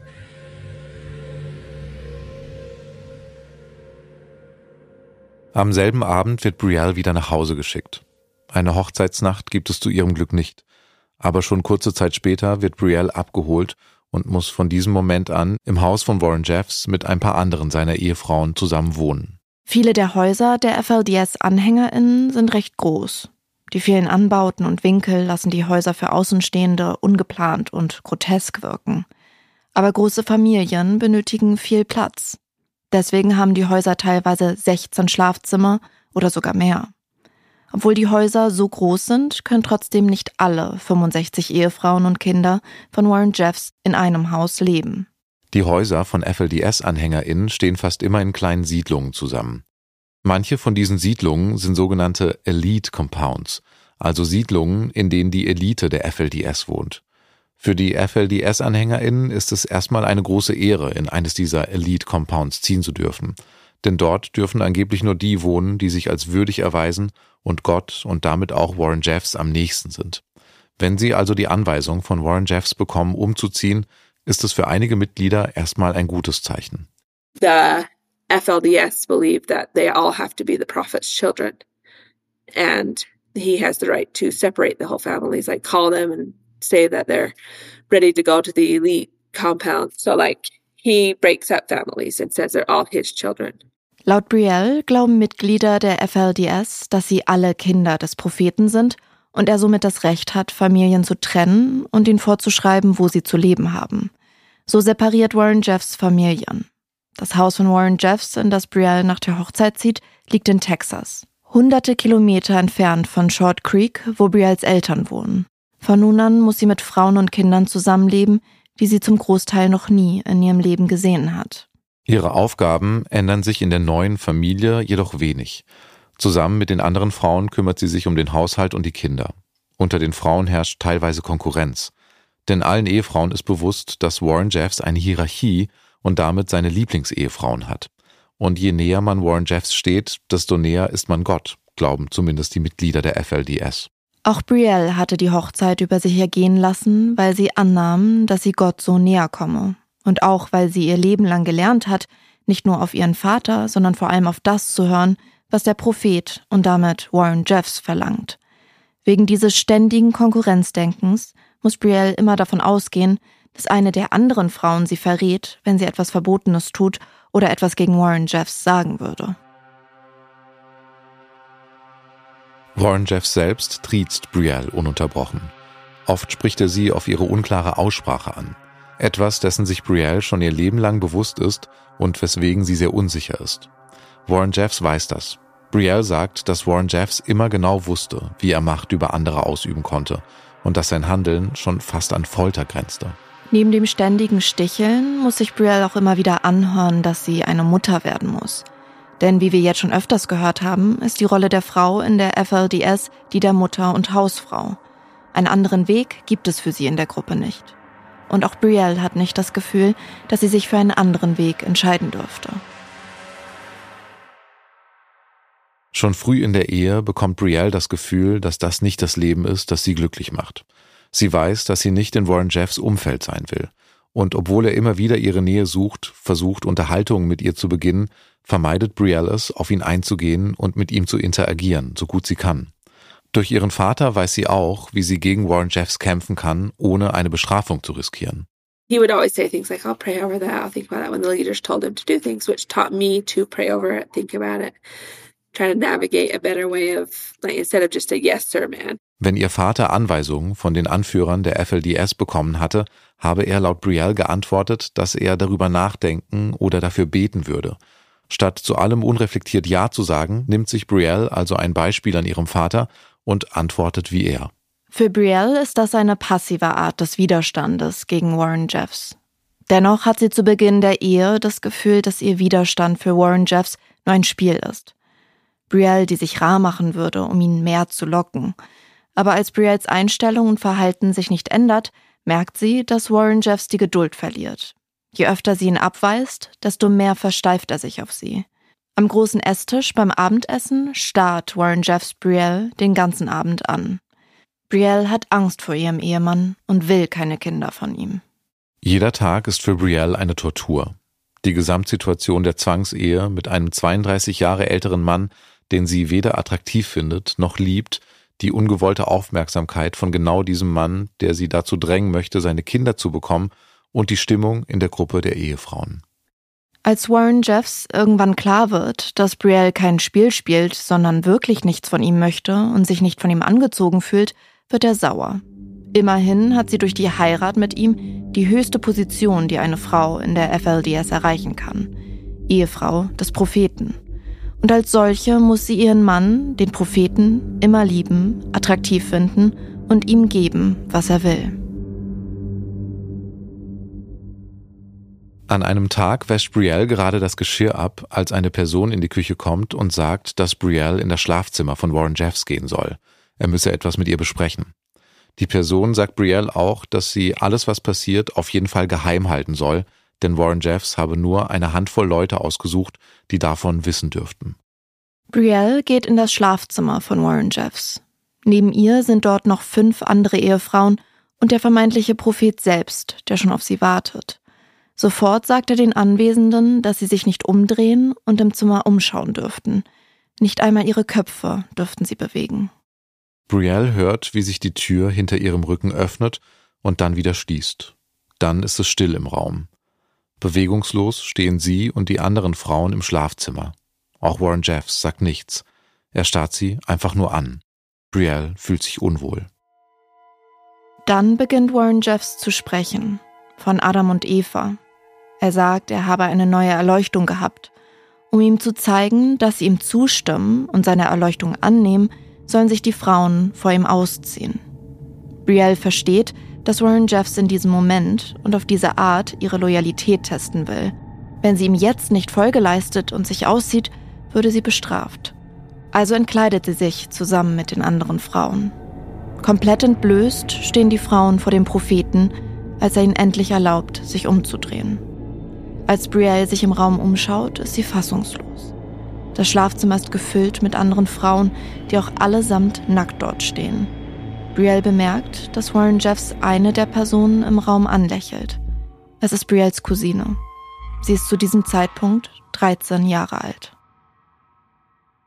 Am selben Abend wird Brielle wieder nach Hause geschickt. Eine Hochzeitsnacht gibt es zu ihrem Glück nicht. Aber schon kurze Zeit später wird Brielle abgeholt und muss von diesem Moment an im Haus von Warren Jeffs mit ein paar anderen seiner Ehefrauen zusammen wohnen. Viele der Häuser der F L D S-AnhängerInnen sind recht groß. Die vielen Anbauten und Winkel lassen die Häuser für Außenstehende ungeplant und grotesk wirken. Aber große Familien benötigen viel Platz. Deswegen haben die Häuser teilweise sechzehn Schlafzimmer oder sogar mehr. Obwohl die Häuser so groß sind, können trotzdem nicht alle fünfundsechzig Ehefrauen und Kinder von Warren Jeffs in einem Haus leben. Die Häuser von F L D S-AnhängerInnen stehen fast immer in kleinen Siedlungen zusammen. Manche von diesen Siedlungen sind sogenannte Elite Compounds, also Siedlungen, in denen die Elite der F L D S wohnt. Für die F L D S-AnhängerInnen ist es erstmal eine große Ehre, in eines dieser Elite Compounds ziehen zu dürfen. Denn dort dürfen angeblich nur die wohnen, die sich als würdig erweisen und Gott und damit auch Warren Jeffs am nächsten sind. Wenn sie also die Anweisung von Warren Jeffs bekommen, umzuziehen, ist es für einige Mitglieder erstmal ein gutes Zeichen. The F L D S believe that they all have to be the prophet's children. And he has the right to separate the whole families, like call them and say that they're ready to go to the elite compound. So like he breaks up families and says they're all his children. Laut Brielle glauben Mitglieder der F L D S, dass sie alle Kinder des Propheten sind und er somit das Recht hat, Familien zu trennen und ihnen vorzuschreiben, wo sie zu leben haben. So separiert Warren Jeffs Familien. Das Haus von Warren Jeffs, in das Brielle nach der Hochzeit zieht, liegt in Texas. Hunderte Kilometer entfernt von Short Creek, wo Brielles Eltern wohnen. Von nun an muss sie mit Frauen und Kindern zusammenleben, die sie zum Großteil noch nie in ihrem Leben gesehen hat. Ihre Aufgaben ändern sich in der neuen Familie jedoch wenig. Zusammen mit den anderen Frauen kümmert sie sich um den Haushalt und die Kinder. Unter den Frauen herrscht teilweise Konkurrenz. Denn allen Ehefrauen ist bewusst, dass Warren Jeffs eine Hierarchie und damit seine Lieblingsehefrauen hat. Und je näher man Warren Jeffs steht, desto näher ist man Gott, glauben zumindest die Mitglieder der F L D S. Auch Brielle hatte die Hochzeit über sich ergehen lassen, weil sie annahm, dass sie Gott so näher komme. Und auch, weil sie ihr Leben lang gelernt hat, nicht nur auf ihren Vater, sondern vor allem auf das zu hören, was der Prophet und damit Warren Jeffs verlangt. Wegen dieses ständigen Konkurrenzdenkens muss Brielle immer davon ausgehen, dass eine der anderen Frauen sie verrät, wenn sie etwas Verbotenes tut oder etwas gegen Warren Jeffs sagen würde. Warren Jeffs selbst triezt Brielle ununterbrochen. Oft spricht er sie auf ihre unklare Aussprache an. Etwas, dessen sich Brielle schon ihr Leben lang bewusst ist und weswegen sie sehr unsicher ist. Warren Jeffs weiß das. Brielle sagt, dass Warren Jeffs immer genau wusste, wie er Macht über andere ausüben konnte und dass sein Handeln schon fast an Folter grenzte. Neben dem ständigen Sticheln muss sich Brielle auch immer wieder anhören, dass sie eine Mutter werden muss. Denn wie wir jetzt schon öfters gehört haben, ist die Rolle der Frau in der F L D S die der Mutter und Hausfrau. Einen anderen Weg gibt es für sie in der Gruppe nicht. Und auch Brielle hat nicht das Gefühl, dass sie sich für einen anderen Weg entscheiden dürfte. Schon früh in der Ehe bekommt Brielle das Gefühl, dass das nicht das Leben ist, das sie glücklich macht. Sie weiß, dass sie nicht in Warren Jeffs Umfeld sein will. Und obwohl er immer wieder ihre Nähe sucht, versucht, Unterhaltungen mit ihr zu beginnen, vermeidet Brielle es, auf ihn einzugehen und mit ihm zu interagieren, so gut sie kann. Durch ihren Vater weiß sie auch, wie sie gegen Warren Jeffs kämpfen kann, ohne eine Bestrafung zu riskieren. He would always say things like, I'll pray over that, I'll think about that when the leaders told him to do things, which taught me to pray over it, think about it, try to navigate a better way of, like, instead of just a yes sir man. Wenn ihr Vater Anweisungen von den Anführern der F L D S bekommen hatte, habe er laut Brielle geantwortet, dass er darüber nachdenken oder dafür beten würde. Statt zu allem unreflektiert Ja zu sagen, nimmt sich Brielle also ein Beispiel an ihrem Vater und antwortet wie er. Für Brielle ist das eine passive Art des Widerstandes gegen Warren Jeffs. Dennoch hat sie zu Beginn der Ehe das Gefühl, dass ihr Widerstand für Warren Jeffs nur ein Spiel ist. Brielle, die sich rar machen würde, um ihn mehr zu locken. Aber als Brielles Einstellung und Verhalten sich nicht ändert, merkt sie, dass Warren Jeffs die Geduld verliert. Je öfter sie ihn abweist, desto mehr versteift er sich auf sie. Am großen Esstisch beim Abendessen starrt Warren Jeffs Brielle den ganzen Abend an. Brielle hat Angst vor ihrem Ehemann und will keine Kinder von ihm. Jeder Tag ist für Brielle eine Tortur. Die Gesamtsituation der Zwangsehe mit einem zweiunddreißig Jahre älteren Mann, den sie weder attraktiv findet noch liebt, die ungewollte Aufmerksamkeit von genau diesem Mann, der sie dazu drängen möchte, seine Kinder zu bekommen, und die Stimmung in der Gruppe der Ehefrauen. Als Warren Jeffs irgendwann klar wird, dass Brielle kein Spiel spielt, sondern wirklich nichts von ihm möchte und sich nicht von ihm angezogen fühlt, wird er sauer. Immerhin hat sie durch die Heirat mit ihm die höchste Position, die eine Frau in der F L D S erreichen kann. Ehefrau des Propheten. Und als solche muss sie ihren Mann, den Propheten, immer lieben, attraktiv finden und ihm geben, was er will. An einem Tag wäscht Brielle gerade das Geschirr ab, als eine Person in die Küche kommt und sagt, dass Brielle in das Schlafzimmer von Warren Jeffs gehen soll. Er müsse etwas mit ihr besprechen. Die Person sagt Brielle auch, dass sie alles, was passiert, auf jeden Fall geheim halten soll, denn Warren Jeffs habe nur eine Handvoll Leute ausgesucht, die davon wissen dürften. Brielle geht in das Schlafzimmer von Warren Jeffs. Neben ihr sind dort noch fünf andere Ehefrauen und der vermeintliche Prophet selbst, der schon auf sie wartet. Sofort sagt er den Anwesenden, dass sie sich nicht umdrehen und im Zimmer umschauen dürften. Nicht einmal ihre Köpfe dürften sie bewegen. Brielle hört, wie sich die Tür hinter ihrem Rücken öffnet und dann wieder schließt. Dann ist es still im Raum. Bewegungslos stehen sie und die anderen Frauen im Schlafzimmer. Auch Warren Jeffs sagt nichts. Er starrt sie einfach nur an. Brielle fühlt sich unwohl. Dann beginnt Warren Jeffs zu sprechen. Von Adam und Eva. Er sagt, er habe eine neue Erleuchtung gehabt. Um ihm zu zeigen, dass sie ihm zustimmen und seine Erleuchtung annehmen, sollen sich die Frauen vor ihm ausziehen. Brielle versteht, dass Warren Jeffs in diesem Moment und auf diese Art ihre Loyalität testen will. Wenn sie ihm jetzt nicht Folge leistet und sich auszieht, würde sie bestraft. Also entkleidet sie sich zusammen mit den anderen Frauen. Komplett entblößt stehen die Frauen vor dem Propheten, als er ihnen endlich erlaubt, sich umzudrehen. Als Brielle sich im Raum umschaut, ist sie fassungslos. Das Schlafzimmer ist gefüllt mit anderen Frauen, die auch allesamt nackt dort stehen. Brielle bemerkt, dass Warren Jeffs eine der Personen im Raum anlächelt. Es ist Brielles Cousine. Sie ist zu diesem Zeitpunkt dreizehn Jahre alt.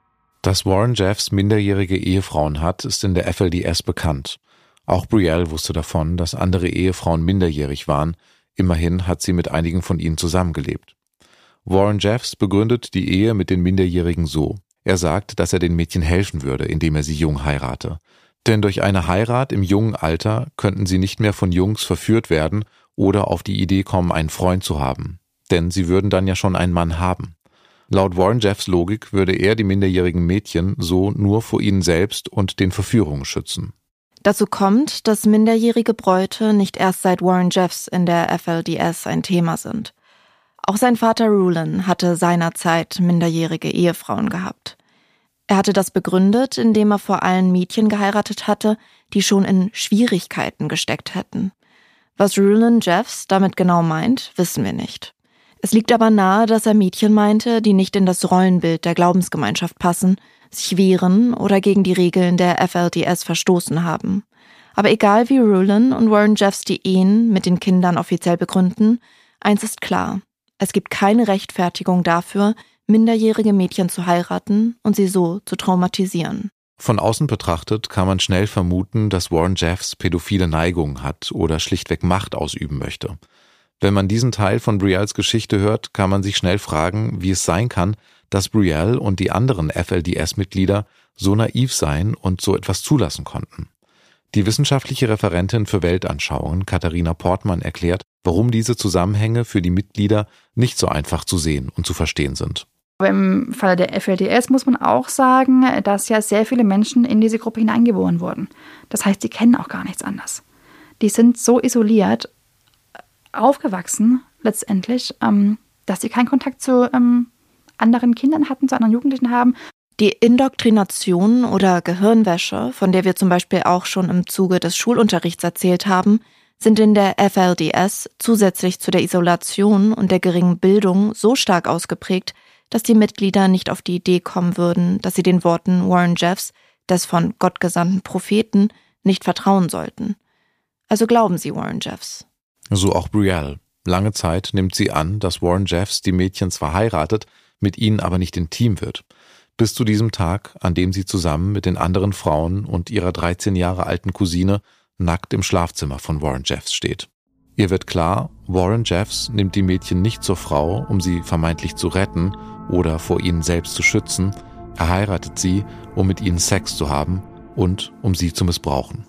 Dass Warren Jeffs minderjährige Ehefrauen hat, ist in der F L D S bekannt. Auch Brielle wusste davon, dass andere Ehefrauen minderjährig waren. Immerhin hat sie mit einigen von ihnen zusammengelebt. Warren Jeffs begründet die Ehe mit den Minderjährigen so. Er sagt, dass er den Mädchen helfen würde, indem er sie jung heirate. Denn durch eine Heirat im jungen Alter könnten sie nicht mehr von Jungs verführt werden oder auf die Idee kommen, einen Freund zu haben. Denn sie würden dann ja schon einen Mann haben. Laut Warren Jeffs Logik würde er die minderjährigen Mädchen so nur vor ihnen selbst und den Verführungen schützen. Dazu kommt, dass minderjährige Bräute nicht erst seit Warren Jeffs in der F L D S ein Thema sind. Auch sein Vater Rulon hatte seinerzeit minderjährige Ehefrauen gehabt. Er hatte das begründet, indem er vor allem Mädchen geheiratet hatte, die schon in Schwierigkeiten gesteckt hätten. Was Rulon Jeffs damit genau meint, wissen wir nicht. Es liegt aber nahe, dass er Mädchen meinte, die nicht in das Rollenbild der Glaubensgemeinschaft passen, sich wehren oder gegen die Regeln der F L D S verstoßen haben. Aber egal wie Rulon und Warren Jeffs die Ehen mit den Kindern offiziell begründen, eins ist klar: Es gibt keine Rechtfertigung dafür, minderjährige Mädchen zu heiraten und sie so zu traumatisieren. Von außen betrachtet kann man schnell vermuten, dass Warren Jeffs pädophile Neigungen hat oder schlichtweg Macht ausüben möchte. Wenn man diesen Teil von Brielles Geschichte hört, kann man sich schnell fragen, wie es sein kann, dass Brielle und die anderen F L D S-Mitglieder so naiv sein und so etwas zulassen konnten. Die wissenschaftliche Referentin für Weltanschauungen, Katharina Portmann, erklärt, warum diese Zusammenhänge für die Mitglieder nicht so einfach zu sehen und zu verstehen sind. Aber im Falle der F L D S muss man auch sagen, dass ja sehr viele Menschen in diese Gruppe hineingeboren wurden. Das heißt, die kennen auch gar nichts anderes. Die sind so isoliert aufgewachsen, letztendlich, dass sie keinen Kontakt zu anderen Kindern hatten, zu anderen Jugendlichen haben. Die Indoktrination oder Gehirnwäsche, von der wir zum Beispiel auch schon im Zuge des Schulunterrichts erzählt haben, sind in der F L D S zusätzlich zu der Isolation und der geringen Bildung so stark ausgeprägt, dass die Mitglieder nicht auf die Idee kommen würden, dass sie den Worten Warren Jeffs, des von Gott gesandten Propheten, nicht vertrauen sollten. Also glauben sie Warren Jeffs. So auch Brielle. Lange Zeit nimmt sie an, dass Warren Jeffs die Mädchen zwar heiratet, mit ihnen aber nicht intim wird. Bis zu diesem Tag, an dem sie zusammen mit den anderen Frauen und ihrer dreizehn Jahre alten Cousine nackt im Schlafzimmer von Warren Jeffs steht. Ihr wird klar, Warren Jeffs nimmt die Mädchen nicht zur Frau, um sie vermeintlich zu retten oder vor ihnen selbst zu schützen. Er heiratet sie, um mit ihnen Sex zu haben und um sie zu missbrauchen.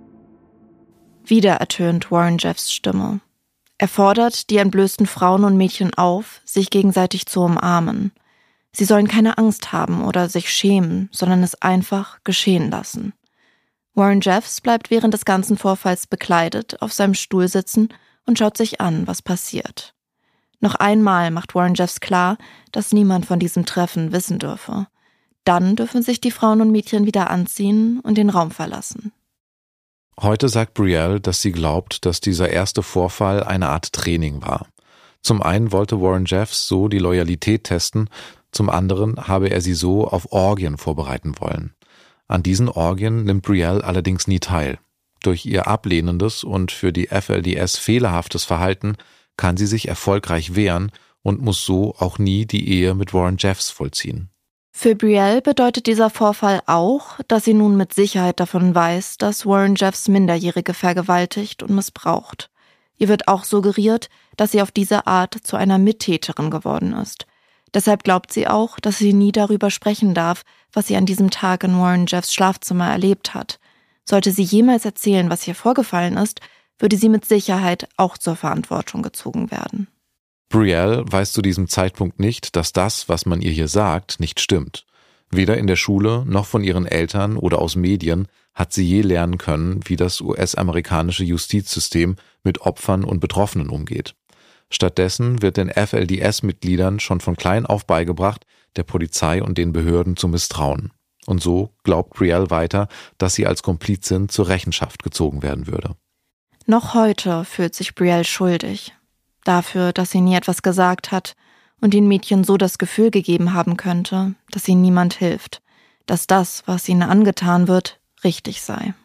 Wieder ertönt Warren Jeffs Stimme. Er fordert die entblößten Frauen und Mädchen auf, sich gegenseitig zu umarmen. Sie sollen keine Angst haben oder sich schämen, sondern es einfach geschehen lassen. Warren Jeffs bleibt während des ganzen Vorfalls bekleidet auf seinem Stuhl sitzen und schaut sich an, was passiert. Noch einmal macht Warren Jeffs klar, dass niemand von diesem Treffen wissen dürfe. Dann dürfen sich die Frauen und Mädchen wieder anziehen und den Raum verlassen. Heute sagt Brielle, dass sie glaubt, dass dieser erste Vorfall eine Art Training war. Zum einen wollte Warren Jeffs so die Loyalität testen, zum anderen habe er sie so auf Orgien vorbereiten wollen. An diesen Orgien nimmt Brielle allerdings nie teil. Durch ihr ablehnendes und für die F L D S fehlerhaftes Verhalten kann sie sich erfolgreich wehren und muss so auch nie die Ehe mit Warren Jeffs vollziehen. Für Brielle bedeutet dieser Vorfall auch, dass sie nun mit Sicherheit davon weiß, dass Warren Jeffs Minderjährige vergewaltigt und missbraucht. Ihr wird auch suggeriert, dass sie auf diese Art zu einer Mittäterin geworden ist. Deshalb glaubt sie auch, dass sie nie darüber sprechen darf, was sie an diesem Tag in Warren Jeffs Schlafzimmer erlebt hat. Sollte sie jemals erzählen, was hier vorgefallen ist, würde sie mit Sicherheit auch zur Verantwortung gezogen werden. Brielle weiß zu diesem Zeitpunkt nicht, dass das, was man ihr hier sagt, nicht stimmt. Weder in der Schule noch von ihren Eltern oder aus Medien hat sie je lernen können, wie das U S-amerikanische Justizsystem mit Opfern und Betroffenen umgeht. Stattdessen wird den F L D S-Mitgliedern schon von klein auf beigebracht, der Polizei und den Behörden zu misstrauen. Und so glaubt Brielle weiter, dass sie als Komplizin zur Rechenschaft gezogen werden würde. Noch heute fühlt sich Brielle schuldig. Dafür, dass sie nie etwas gesagt hat und den Mädchen so das Gefühl gegeben haben könnte, dass ihnen niemand hilft, dass das, was ihnen angetan wird, richtig sei.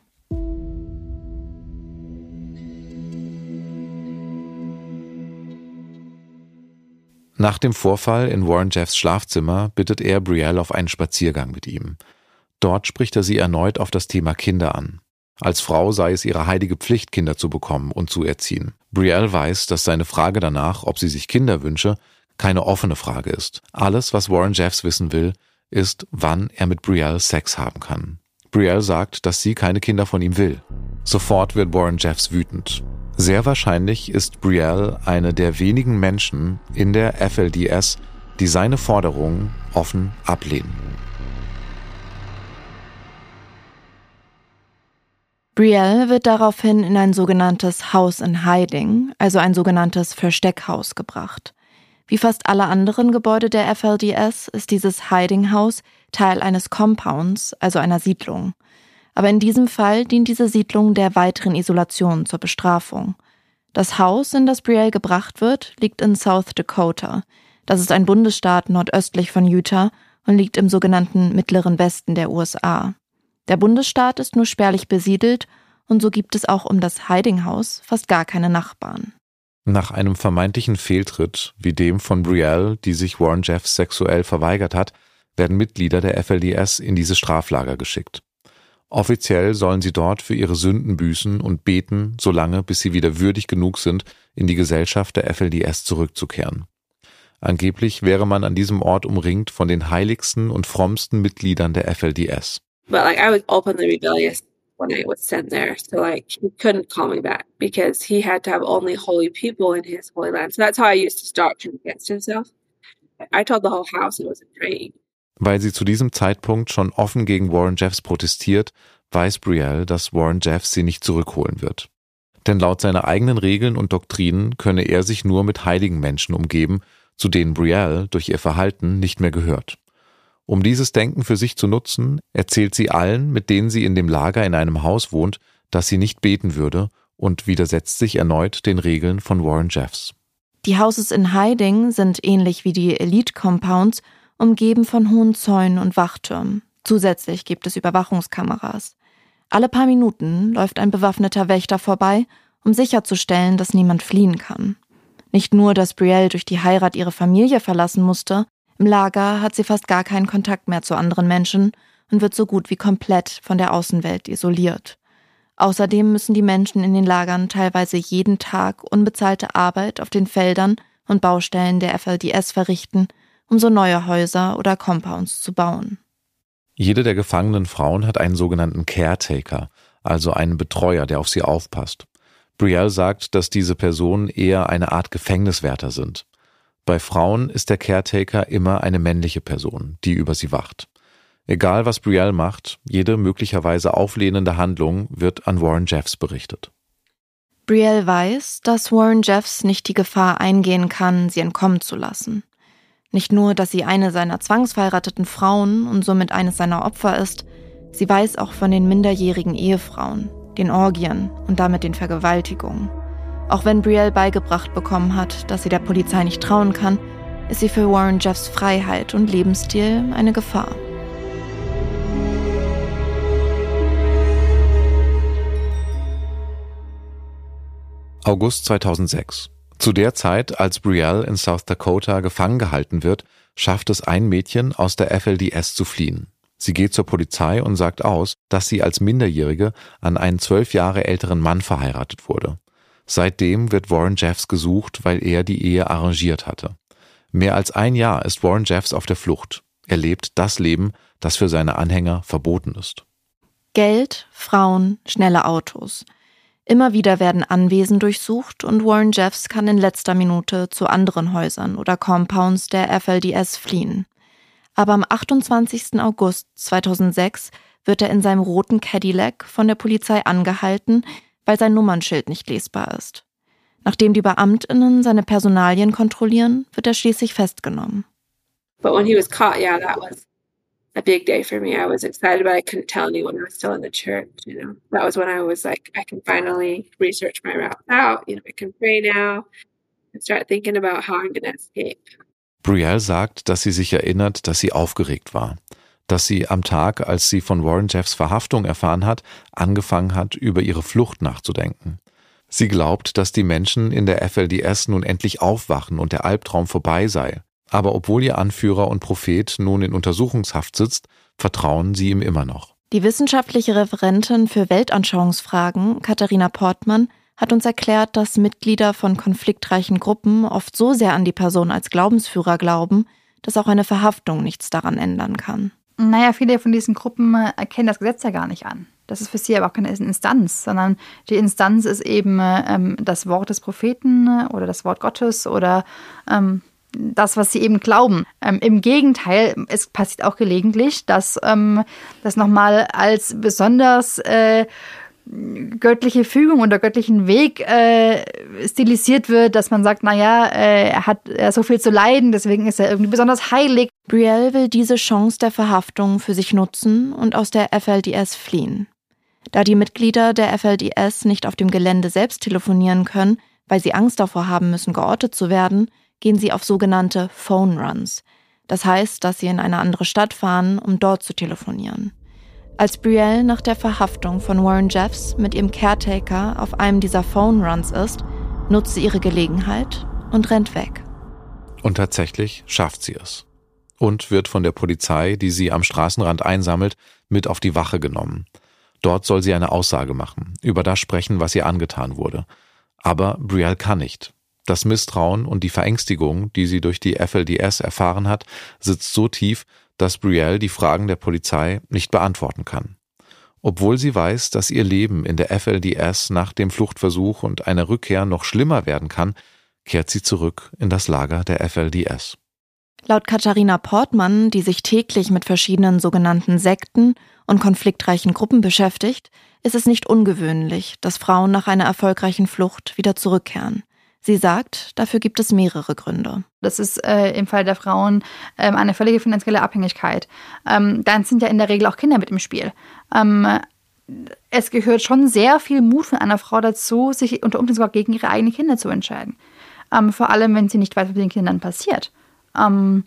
Nach dem Vorfall in Warren Jeffs Schlafzimmer bittet er Brielle auf einen Spaziergang mit ihm. Dort spricht er sie erneut auf das Thema Kinder an. Als Frau sei es ihre heilige Pflicht, Kinder zu bekommen und zu erziehen. Brielle weiß, dass seine Frage danach, ob sie sich Kinder wünsche, keine offene Frage ist. Alles, was Warren Jeffs wissen will, ist, wann er mit Brielle Sex haben kann. Brielle sagt, dass sie keine Kinder von ihm will. Sofort wird Warren Jeffs wütend. Sehr wahrscheinlich ist Brielle eine der wenigen Menschen in der F L D S, die seine Forderungen offen ablehnen. Brielle wird daraufhin in ein sogenanntes House in Hiding, also ein sogenanntes Versteckhaus, gebracht. Wie fast alle anderen Gebäude der F L D S ist dieses Hiding House Teil eines Compounds, also einer Siedlung. Aber in diesem Fall dient diese Siedlung der weiteren Isolation zur Bestrafung. Das Haus, in das Brielle gebracht wird, liegt in South Dakota. Das ist ein Bundesstaat nordöstlich von Utah und liegt im sogenannten Mittleren Westen der U S A. Der Bundesstaat ist nur spärlich besiedelt und so gibt es auch um das Hiding House fast gar keine Nachbarn. Nach einem vermeintlichen Fehltritt, wie dem von Brielle, die sich Warren Jeffs sexuell verweigert hat, werden Mitglieder der F L D S in dieses Straflager geschickt. Offiziell sollen sie dort für ihre Sünden büßen und beten, solange bis sie wieder würdig genug sind, in die Gesellschaft der F L D S zurückzukehren. Angeblich wäre man an diesem Ort umringt von den heiligsten und frommsten Mitgliedern der F L D S. But like I was openly rebellious when I was sent there. So like he couldn't call me back because he had to have only holy people in his holy land. So that's how I used his doctrine against himself. I told the whole house it was a praying. Weil sie zu diesem Zeitpunkt schon offen gegen Warren Jeffs protestiert, weiß Brielle, dass Warren Jeffs sie nicht zurückholen wird. Denn laut seiner eigenen Regeln und Doktrinen könne er sich nur mit heiligen Menschen umgeben, zu denen Brielle durch ihr Verhalten nicht mehr gehört. Um dieses Denken für sich zu nutzen, erzählt sie allen, mit denen sie in dem Lager in einem Haus wohnt, dass sie nicht beten würde und widersetzt sich erneut den Regeln von Warren Jeffs. Die Houses in Hiding sind ähnlich wie die Elite-Compounds umgeben von hohen Zäunen und Wachtürmen. Zusätzlich gibt es Überwachungskameras. Alle paar Minuten läuft ein bewaffneter Wächter vorbei, um sicherzustellen, dass niemand fliehen kann. Nicht nur, dass Brielle durch die Heirat ihre Familie verlassen musste, im Lager hat sie fast gar keinen Kontakt mehr zu anderen Menschen und wird so gut wie komplett von der Außenwelt isoliert. Außerdem müssen die Menschen in den Lagern teilweise jeden Tag unbezahlte Arbeit auf den Feldern und Baustellen der F L D S verrichten, um so neue Häuser oder Compounds zu bauen. Jede der gefangenen Frauen hat einen sogenannten Caretaker, also einen Betreuer, der auf sie aufpasst. Brielle sagt, dass diese Personen eher eine Art Gefängniswärter sind. Bei Frauen ist der Caretaker immer eine männliche Person, die über sie wacht. Egal was Brielle macht, jede möglicherweise auflehnende Handlung wird an Warren Jeffs berichtet. Brielle weiß, dass Warren Jeffs nicht die Gefahr eingehen kann, sie entkommen zu lassen. Nicht nur, dass sie eine seiner zwangsverheirateten Frauen und somit eines seiner Opfer ist, sie weiß auch von den minderjährigen Ehefrauen, den Orgien und damit den Vergewaltigungen. Auch wenn Brielle beigebracht bekommen hat, dass sie der Polizei nicht trauen kann, ist sie für Warren Jeffs Freiheit und Lebensstil eine Gefahr. August zweitausendsechs. Zu der Zeit, als Brielle in South Dakota gefangen gehalten wird, schafft es ein Mädchen, aus der F L D S zu fliehen. Sie geht zur Polizei und sagt aus, dass sie als Minderjährige an einen zwölf Jahre älteren Mann verheiratet wurde. Seitdem wird Warren Jeffs gesucht, weil er die Ehe arrangiert hatte. Mehr als ein Jahr ist Warren Jeffs auf der Flucht. Er lebt das Leben, das für seine Anhänger verboten ist. Geld, Frauen, schnelle Autos. Immer wieder werden Anwesen durchsucht und Warren Jeffs kann in letzter Minute zu anderen Häusern oder Compounds der F L D S fliehen. Aber am achtundzwanzigsten August zweitausendsechs wird er in seinem roten Cadillac von der Polizei angehalten, weil sein Nummernschild nicht lesbar ist. Nachdem die BeamtInnen seine Personalien kontrollieren, wird er schließlich festgenommen. But when he was caught, yeah, that was a big day for me. I was excited, but I couldn't tell anyone I was still in the church, you know. That was when I was like, I can finally research my route out, you know, I can pray now and start thinking about how I'm going to escape. Brielle sagt, dass sie sich erinnert, dass sie aufgeregt war. Dass sie am Tag, als sie von Warren Jeffs Verhaftung erfahren hat, angefangen hat, über ihre Flucht nachzudenken. Sie glaubt, dass die Menschen in der F L D S nun endlich aufwachen und der Albtraum vorbei sei. Aber obwohl ihr Anführer und Prophet nun in Untersuchungshaft sitzt, vertrauen sie ihm immer noch. Die wissenschaftliche Referentin für Weltanschauungsfragen, Katharina Portmann, hat uns erklärt, dass Mitglieder von konfliktreichen Gruppen oft so sehr an die Person als Glaubensführer glauben, dass auch eine Verhaftung nichts daran ändern kann. Naja, viele von diesen Gruppen erkennen das Gesetz ja gar nicht an. Das ist für sie aber auch keine Instanz, sondern die Instanz ist eben ähm, das Wort des Propheten oder das Wort Gottes oder ähm, das, was sie eben glauben. Ähm, Im Gegenteil, es passiert auch gelegentlich, dass ähm, das nochmal als besonders äh, göttliche Fügung oder göttlichen Weg äh, stilisiert wird, dass man sagt, naja, äh, er hat äh, so viel zu leiden, deswegen ist er irgendwie besonders heilig. Brielle will diese Chance der Verhaftung für sich nutzen und aus der F L D S fliehen. Da die Mitglieder der F L D S nicht auf dem Gelände selbst telefonieren können, weil sie Angst davor haben müssen, geortet zu werden, gehen sie auf sogenannte Phone Runs. Das heißt, dass sie in eine andere Stadt fahren, um dort zu telefonieren. Als Brielle nach der Verhaftung von Warren Jeffs mit ihrem Caretaker auf einem dieser Phone Runs ist, nutzt sie ihre Gelegenheit und rennt weg. Und tatsächlich schafft sie es. Und wird von der Polizei, die sie am Straßenrand einsammelt, mit auf die Wache genommen. Dort soll sie eine Aussage machen, über das sprechen, was ihr angetan wurde. Aber Brielle kann nicht. Das Misstrauen und die Verängstigung, die sie durch die F L D S erfahren hat, sitzt so tief, dass Brielle die Fragen der Polizei nicht beantworten kann. Obwohl sie weiß, dass ihr Leben in der F L D S nach dem Fluchtversuch und einer Rückkehr noch schlimmer werden kann, kehrt sie zurück in das Lager der F L D S. Laut Katharina Portmann, die sich täglich mit verschiedenen sogenannten Sekten und konfliktreichen Gruppen beschäftigt, ist es nicht ungewöhnlich, dass Frauen nach einer erfolgreichen Flucht wieder zurückkehren. Sie sagt, dafür gibt es mehrere Gründe. Das ist äh, im Fall der Frauen ähm, eine völlige finanzielle Abhängigkeit. Ähm, dann sind ja in der Regel auch Kinder mit im Spiel. Ähm, es gehört schon sehr viel Mut von einer Frau dazu, sich unter Umständen sogar gegen ihre eigenen Kinder zu entscheiden. Ähm, vor allem, wenn sie nicht weiß, was mit den Kindern passiert. Ähm,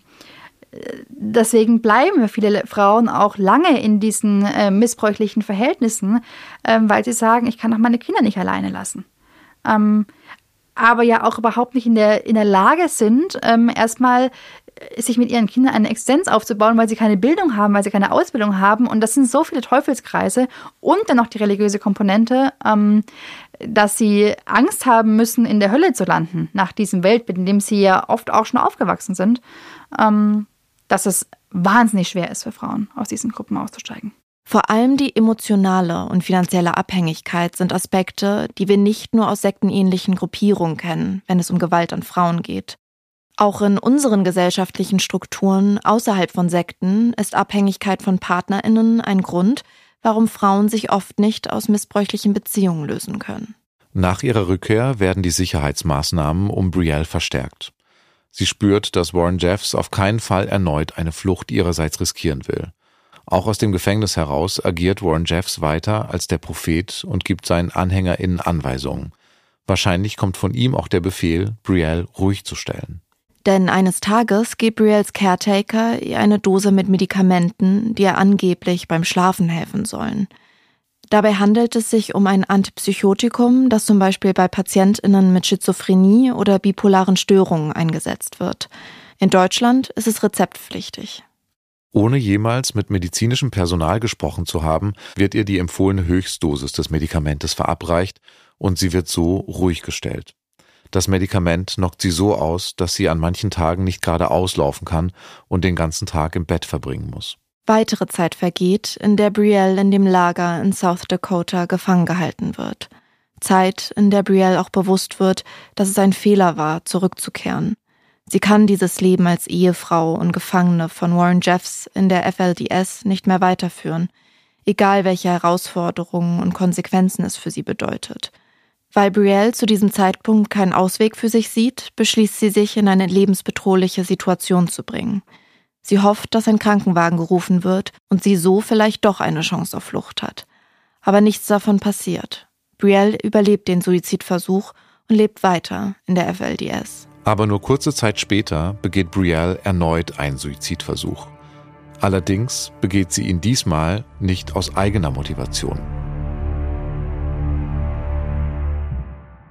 deswegen bleiben viele Frauen auch lange in diesen äh, missbräuchlichen Verhältnissen, äh, weil sie sagen, ich kann doch meine Kinder nicht alleine lassen. Ähm, aber ja auch überhaupt nicht in der, in der Lage sind, ähm, erstmal sich mit ihren Kindern eine Existenz aufzubauen, weil sie keine Bildung haben, weil sie keine Ausbildung haben. Und das sind so viele Teufelskreise und dann noch die religiöse Komponente, ähm, dass sie Angst haben müssen, in der Hölle zu landen, nach diesem Weltbild, in dem sie ja oft auch schon aufgewachsen sind, ähm, dass es wahnsinnig schwer ist für Frauen, aus diesen Gruppen auszusteigen. Vor allem die emotionale und finanzielle Abhängigkeit sind Aspekte, die wir nicht nur aus sektenähnlichen Gruppierungen kennen, wenn es um Gewalt an Frauen geht. Auch in unseren gesellschaftlichen Strukturen außerhalb von Sekten ist Abhängigkeit von PartnerInnen ein Grund, warum Frauen sich oft nicht aus missbräuchlichen Beziehungen lösen können. Nach ihrer Rückkehr werden die Sicherheitsmaßnahmen um Brielle verstärkt. Sie spürt, dass Warren Jeffs auf keinen Fall erneut eine Flucht ihrerseits riskieren will. Auch aus dem Gefängnis heraus agiert Warren Jeffs weiter als der Prophet und gibt seinen AnhängerInnen Anweisungen. Wahrscheinlich kommt von ihm auch der Befehl, Brielle ruhig zu stellen. Denn eines Tages gibt Brielles Caretaker ihr eine Dose mit Medikamenten, die ihr angeblich beim Schlafen helfen sollen. Dabei handelt es sich um ein Antipsychotikum, das zum Beispiel bei PatientInnen mit Schizophrenie oder bipolaren Störungen eingesetzt wird. In Deutschland ist es rezeptpflichtig. Ohne jemals mit medizinischem Personal gesprochen zu haben, wird ihr die empfohlene Höchstdosis des Medikamentes verabreicht und sie wird so ruhig gestellt. Das Medikament knockt sie so aus, dass sie an manchen Tagen nicht gerade auslaufen kann und den ganzen Tag im Bett verbringen muss. Weitere Zeit vergeht, in der Brielle in dem Lager in South Dakota gefangen gehalten wird. Zeit, in der Brielle auch bewusst wird, dass es ein Fehler war, zurückzukehren. Sie kann dieses Leben als Ehefrau und Gefangene von Warren Jeffs in der F L D S nicht mehr weiterführen, egal welche Herausforderungen und Konsequenzen es für sie bedeutet. Weil Brielle zu diesem Zeitpunkt keinen Ausweg für sich sieht, beschließt sie sich, in eine lebensbedrohliche Situation zu bringen. Sie hofft, dass ein Krankenwagen gerufen wird und sie so vielleicht doch eine Chance auf Flucht hat. Aber nichts davon passiert. Brielle überlebt den Suizidversuch und lebt weiter in der F L D S. Aber nur kurze Zeit später begeht Brielle erneut einen Suizidversuch. Allerdings begeht sie ihn diesmal nicht aus eigener Motivation.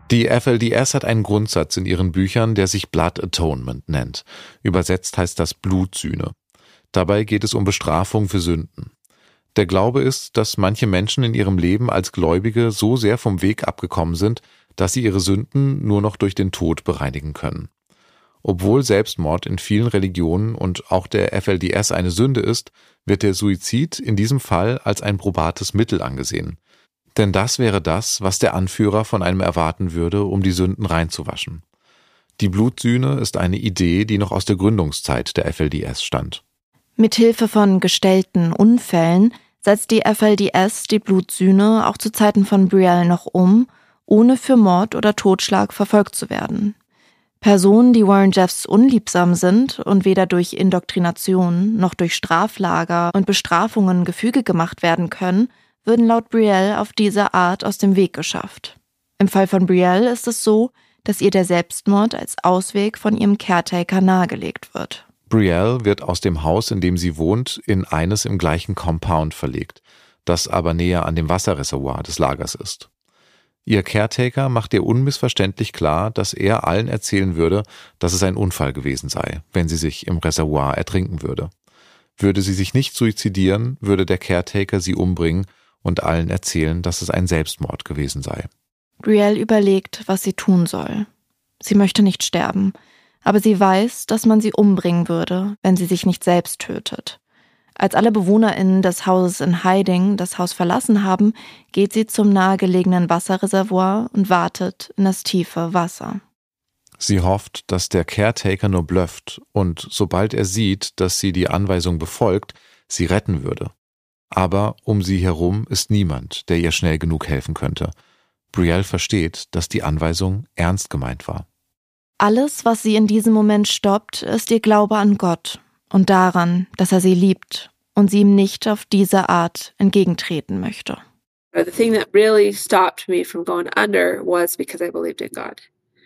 Die F L D S hat einen Grundsatz in ihren Büchern, der sich Blood Atonement nennt. Übersetzt heißt das Blutsühne. Dabei geht es um Bestrafung für Sünden. Der Glaube ist, dass manche Menschen in ihrem Leben als Gläubige so sehr vom Weg abgekommen sind, dass sie ihre Sünden nur noch durch den Tod bereinigen können. Obwohl Selbstmord in vielen Religionen und auch der F L D S eine Sünde ist, wird der Suizid in diesem Fall als ein probates Mittel angesehen. Denn das wäre das, was der Anführer von einem erwarten würde, um die Sünden reinzuwaschen. Die Blutsühne ist eine Idee, die noch aus der Gründungszeit der F L D S stammt. Mithilfe von gestellten Unfällen setzt die F L D S die Blutsühne auch zu Zeiten von Brielle noch um, ohne für Mord oder Totschlag verfolgt zu werden. Personen, die Warren Jeffs unliebsam sind und weder durch Indoktrination noch durch Straflager und Bestrafungen gefügig gemacht werden können, würden laut Brielle auf diese Art aus dem Weg geschafft. Im Fall von Brielle ist es so, dass ihr der Selbstmord als Ausweg von ihrem Caretaker nahegelegt wird. Brielle wird aus dem Haus, in dem sie wohnt, in eines im gleichen Compound verlegt, das aber näher an dem Wasserreservoir des Lagers ist. Ihr Caretaker macht ihr unmissverständlich klar, dass er allen erzählen würde, dass es ein Unfall gewesen sei, wenn sie sich im Reservoir ertrinken würde. Würde sie sich nicht suizidieren, würde der Caretaker sie umbringen und allen erzählen, dass es ein Selbstmord gewesen sei. Brielle überlegt, was sie tun soll. Sie möchte nicht sterben, aber sie weiß, dass man sie umbringen würde, wenn sie sich nicht selbst tötet. Als alle BewohnerInnen des Hauses in Hiding das Haus verlassen haben, geht sie zum nahegelegenen Wasserreservoir und wartet in das tiefe Wasser. Sie hofft, dass der Caretaker nur blufft und sobald er sieht, dass sie die Anweisung befolgt, sie retten würde. Aber um sie herum ist niemand, der ihr schnell genug helfen könnte. Brielle versteht, dass die Anweisung ernst gemeint war. Alles, was sie in diesem Moment stoppt, ist ihr Glaube an Gott und daran, dass er sie liebt und sie ihm nicht auf diese Art entgegentreten möchte. The thing that really stopped me from going under was because I believed in God.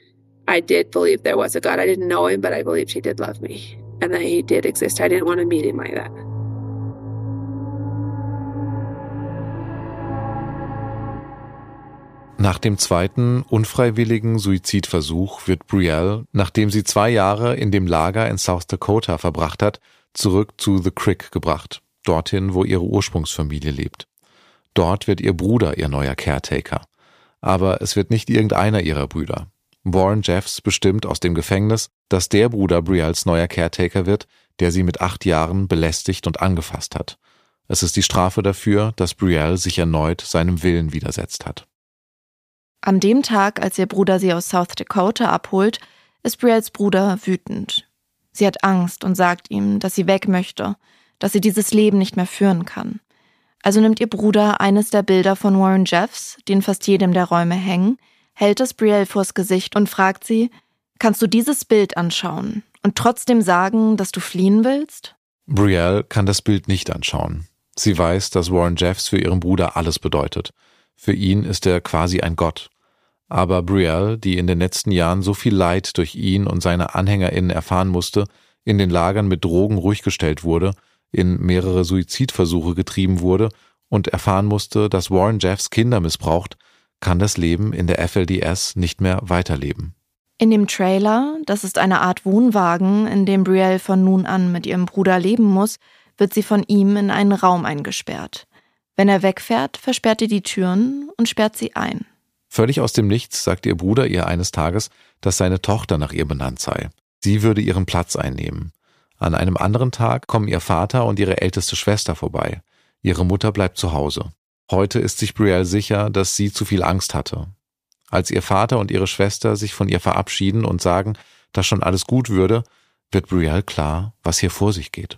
I did believe there was a God. I didn't know him, but I believed he did love me and that he did exist. I didn't want to meet him like that. Nach dem zweiten, unfreiwilligen Suizidversuch wird Brielle, nachdem sie zwei Jahre in dem Lager in South Dakota verbracht hat, zurück zu The Crick gebracht, dorthin, wo ihre Ursprungsfamilie lebt. Dort wird ihr Bruder ihr neuer Caretaker. Aber es wird nicht irgendeiner ihrer Brüder. Warren Jeffs bestimmt aus dem Gefängnis, dass der Bruder Brielles neuer Caretaker wird, der sie mit acht Jahren belästigt und angefasst hat. Es ist die Strafe dafür, dass Brielle sich erneut seinem Willen widersetzt hat. An dem Tag, als ihr Bruder sie aus South Dakota abholt, ist Brielles Bruder wütend. Sie hat Angst und sagt ihm, dass sie weg möchte, dass sie dieses Leben nicht mehr führen kann. Also nimmt ihr Bruder eines der Bilder von Warren Jeffs, die in fast jedem der Räume hängen, hält es Brielle vors Gesicht und fragt sie, kannst du dieses Bild anschauen und trotzdem sagen, dass du fliehen willst? Brielle kann das Bild nicht anschauen. Sie weiß, dass Warren Jeffs für ihren Bruder alles bedeutet. Für ihn ist er quasi ein Gott. Aber Brielle, die in den letzten Jahren so viel Leid durch ihn und seine AnhängerInnen erfahren musste, in den Lagern mit Drogen ruhig gestellt wurde, in mehrere Suizidversuche getrieben wurde und erfahren musste, dass Warren Jeffs Kinder missbraucht, kann das Leben in der F L D S nicht mehr weiterleben. In dem Trailer, das ist eine Art Wohnwagen, in dem Brielle von nun an mit ihrem Bruder leben muss, wird sie von ihm in einen Raum eingesperrt. Wenn er wegfährt, versperrt er die Türen und sperrt sie ein. Völlig aus dem Nichts sagt ihr Bruder ihr eines Tages, dass seine Tochter nach ihr benannt sei. Sie würde ihren Platz einnehmen. An einem anderen Tag kommen ihr Vater und ihre älteste Schwester vorbei. Ihre Mutter bleibt zu Hause. Heute ist sich Brielle sicher, dass sie zu viel Angst hatte. Als ihr Vater und ihre Schwester sich von ihr verabschieden und sagen, dass schon alles gut würde, wird Brielle klar, was hier vor sich geht.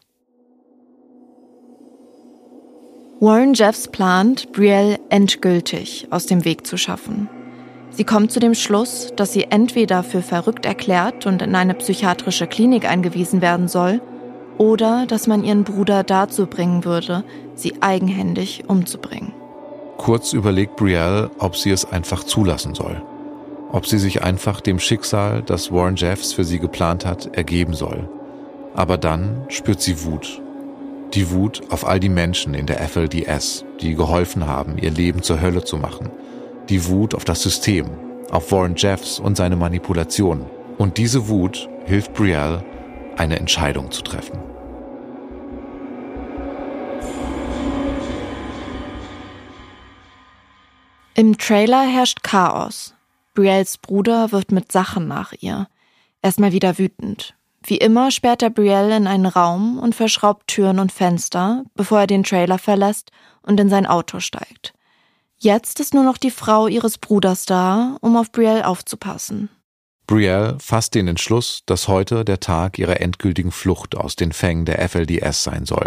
Warren Jeffs plant, Brielle endgültig aus dem Weg zu schaffen. Sie kommt zu dem Schluss, dass sie entweder für verrückt erklärt und in eine psychiatrische Klinik eingewiesen werden soll, oder dass man ihren Bruder dazu bringen würde, sie eigenhändig umzubringen. Kurz überlegt Brielle, ob sie es einfach zulassen soll. Ob sie sich einfach dem Schicksal, das Warren Jeffs für sie geplant hat, ergeben soll. Aber dann spürt sie Wut. Die Wut auf all die Menschen in der F L D S, die geholfen haben, ihr Leben zur Hölle zu machen. Die Wut auf das System, auf Warren Jeffs und seine Manipulation. Und diese Wut hilft Brielle, eine Entscheidung zu treffen. Im Trailer herrscht Chaos. Brielles Bruder wirft mit Sachen nach ihr. Er ist mal wieder wütend. Wie immer sperrt er Brielle in einen Raum und verschraubt Türen und Fenster, bevor er den Trailer verlässt und in sein Auto steigt. Jetzt ist nur noch die Frau ihres Bruders da, um auf Brielle aufzupassen. Brielle fasst den Entschluss, dass heute der Tag ihrer endgültigen Flucht aus den Fängen der F L D S sein soll.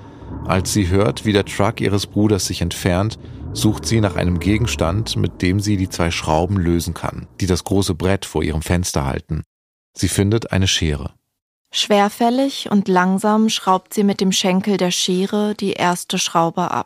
Als sie hört, wie der Truck ihres Bruders sich entfernt, sucht sie nach einem Gegenstand, mit dem sie die zwei Schrauben lösen kann, die das große Brett vor ihrem Fenster halten. Sie findet eine Schere. Schwerfällig und langsam schraubt sie mit dem Schenkel der Schere die erste Schraube ab.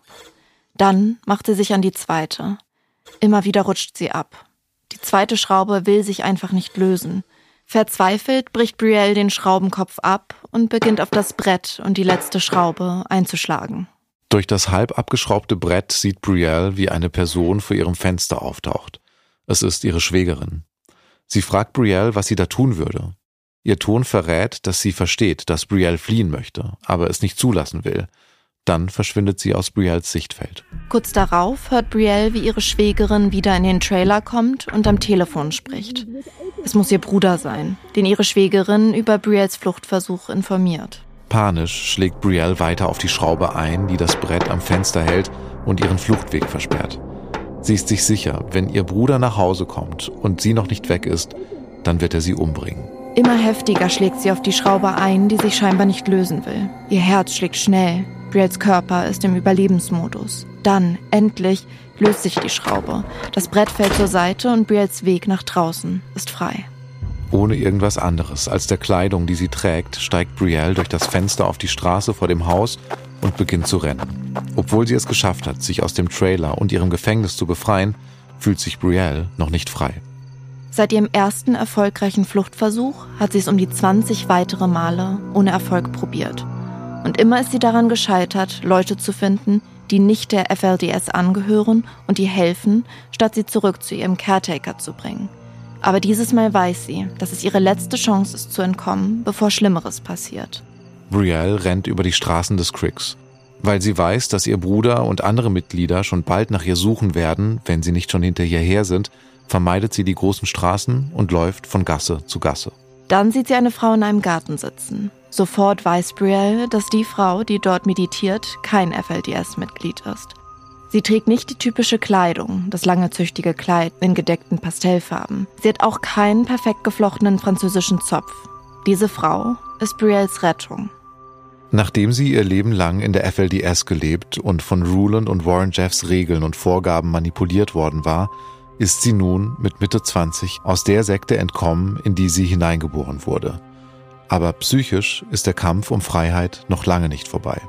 Dann macht sie sich an die zweite. Immer wieder rutscht sie ab. Die zweite Schraube will sich einfach nicht lösen. Verzweifelt bricht Brielle den Schraubenkopf ab und beginnt auf das Brett und die letzte Schraube einzuschlagen. Durch das halb abgeschraubte Brett sieht Brielle, wie eine Person vor ihrem Fenster auftaucht. Es ist ihre Schwägerin. Sie fragt Brielle, was sie da tun würde. Ihr Ton verrät, dass sie versteht, dass Brielle fliehen möchte, aber es nicht zulassen will. Dann verschwindet sie aus Brielles Sichtfeld. Kurz darauf hört Brielle, wie ihre Schwägerin wieder in den Trailer kommt und am Telefon spricht. Es muss ihr Bruder sein, den ihre Schwägerin über Brielles Fluchtversuch informiert. Panisch schlägt Brielle weiter auf die Schraube ein, die das Brett am Fenster hält und ihren Fluchtweg versperrt. Sie ist sich sicher, wenn ihr Bruder nach Hause kommt und sie noch nicht weg ist, dann wird er sie umbringen. Immer heftiger schlägt sie auf die Schraube ein, die sich scheinbar nicht lösen will. Ihr Herz schlägt schnell. Brielles Körper ist im Überlebensmodus. Dann, endlich, löst sich die Schraube. Das Brett fällt zur Seite und Brielles Weg nach draußen ist frei. Ohne irgendwas anderes als der Kleidung, die sie trägt, steigt Brielle durch das Fenster auf die Straße vor dem Haus und beginnt zu rennen. Obwohl sie es geschafft hat, sich aus dem Trailer und ihrem Gefängnis zu befreien, fühlt sich Brielle noch nicht frei. Seit ihrem ersten erfolgreichen Fluchtversuch hat sie es um die zwanzig weitere Male ohne Erfolg probiert. Und immer ist sie daran gescheitert, Leute zu finden, die nicht der F L D S angehören und die helfen, statt sie zurück zu ihrem Caretaker zu bringen. Aber dieses Mal weiß sie, dass es ihre letzte Chance ist zu entkommen, bevor Schlimmeres passiert. Brielle rennt über die Straßen des Cricks. Weil sie weiß, dass ihr Bruder und andere Mitglieder schon bald nach ihr suchen werden, wenn sie nicht schon hinter ihr her sind, vermeidet sie die großen Straßen und läuft von Gasse zu Gasse. Dann sieht sie eine Frau in einem Garten sitzen. Sofort weiß Brielle, dass die Frau, die dort meditiert, kein F L D S-Mitglied ist. Sie trägt nicht die typische Kleidung, das lange züchtige Kleid in gedeckten Pastellfarben. Sie hat auch keinen perfekt geflochtenen französischen Zopf. Diese Frau ist Brielles Rettung. Nachdem sie ihr Leben lang in der F L D S gelebt und von Ruland und Warren Jeffs Regeln und Vorgaben manipuliert worden war, ist sie nun mit Mitte zwanzig aus der Sekte entkommen, in die sie hineingeboren wurde. Aber psychisch ist der Kampf um Freiheit noch lange nicht vorbei.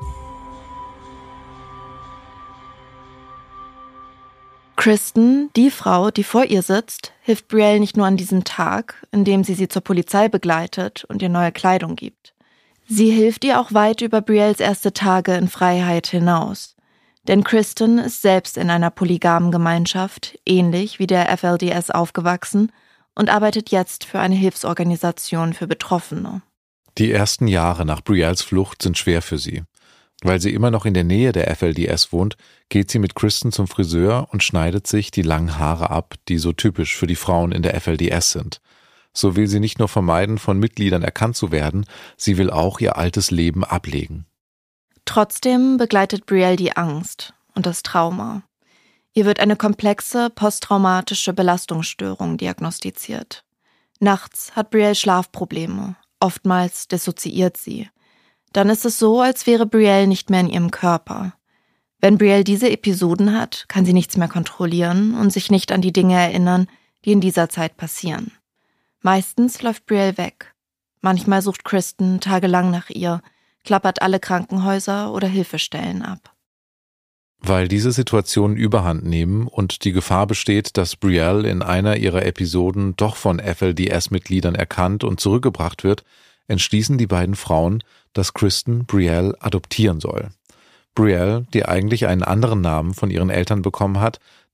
Kristen, die Frau, die vor ihr sitzt, hilft Brielle nicht nur an diesem Tag, indem sie sie zur Polizei begleitet und ihr neue Kleidung gibt. Sie hilft ihr auch weit über Brielles erste Tage in Freiheit hinaus. Denn Kristen ist selbst in einer polygamen Gemeinschaft, ähnlich wie der F L D S aufgewachsen, und arbeitet jetzt für eine Hilfsorganisation für Betroffene. Die ersten Jahre nach Brielles Flucht sind schwer für sie. Weil sie immer noch in der Nähe der F L D S wohnt, geht sie mit Kristen zum Friseur und schneidet sich die langen Haare ab, die so typisch für die Frauen in der F L D S sind. So will sie nicht nur vermeiden, von Mitgliedern erkannt zu werden, sie will auch ihr altes Leben ablegen. Trotzdem begleitet Brielle die Angst und das Trauma. Ihr wird eine komplexe posttraumatische Belastungsstörung diagnostiziert. Nachts hat Brielle Schlafprobleme, oftmals dissoziiert sie. Dann ist es so, als wäre Brielle nicht mehr in ihrem Körper. Wenn Brielle diese Episoden hat, kann sie nichts mehr kontrollieren und sich nicht an die Dinge erinnern, die in dieser Zeit passieren. Meistens läuft Brielle weg. Manchmal sucht Kristen tagelang nach ihr, klappert alle Krankenhäuser oder Hilfestellen ab. Weil diese Situationen Überhand nehmen und die Gefahr besteht, dass Brielle in einer ihrer Episoden doch von F L D S-Mitgliedern erkannt und zurückgebracht wird, entschließen die beiden Frauen, dass Kristen Brielle adoptieren soll. Brielle, die eigentlich einen anderen Namen von ihren Eltern bekommen hat,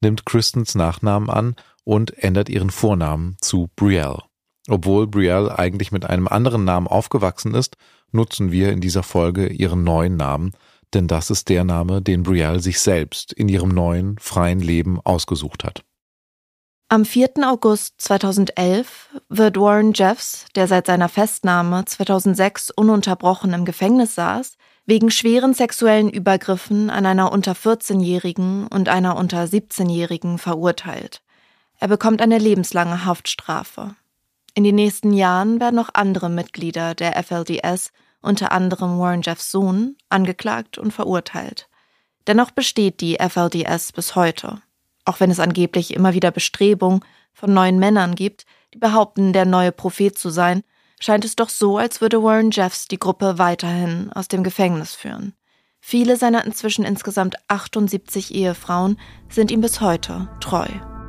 nimmt Kristens Nachnamen an und ändert ihren Vornamen zu Brielle. Obwohl Brielle eigentlich mit einem anderen Namen aufgewachsen ist, nutzen wir in dieser Folge ihren neuen Namen, denn das ist der Name, den Brielle sich selbst in ihrem neuen, freien Leben ausgesucht hat. Am vierten August zweitausendelf wird Warren Jeffs, der seit seiner Festnahme zweitausendsechs ununterbrochen im Gefängnis saß, wegen schweren sexuellen Übergriffen an einer unter vierzehnjährigen und einer unter siebzehnjährigen verurteilt. Er bekommt eine lebenslange Haftstrafe. In den nächsten Jahren werden auch andere Mitglieder der F L D S, unter anderem Warren Jeffs Sohn, angeklagt und verurteilt. Dennoch besteht die F L D S bis heute. Auch wenn es angeblich immer wieder Bestrebungen von neuen Männern gibt, die behaupten, der neue Prophet zu sein, scheint es doch so, als würde Warren Jeffs die Gruppe weiterhin aus dem Gefängnis führen. Viele seiner inzwischen insgesamt achtundsiebzig Ehefrauen sind ihm bis heute treu.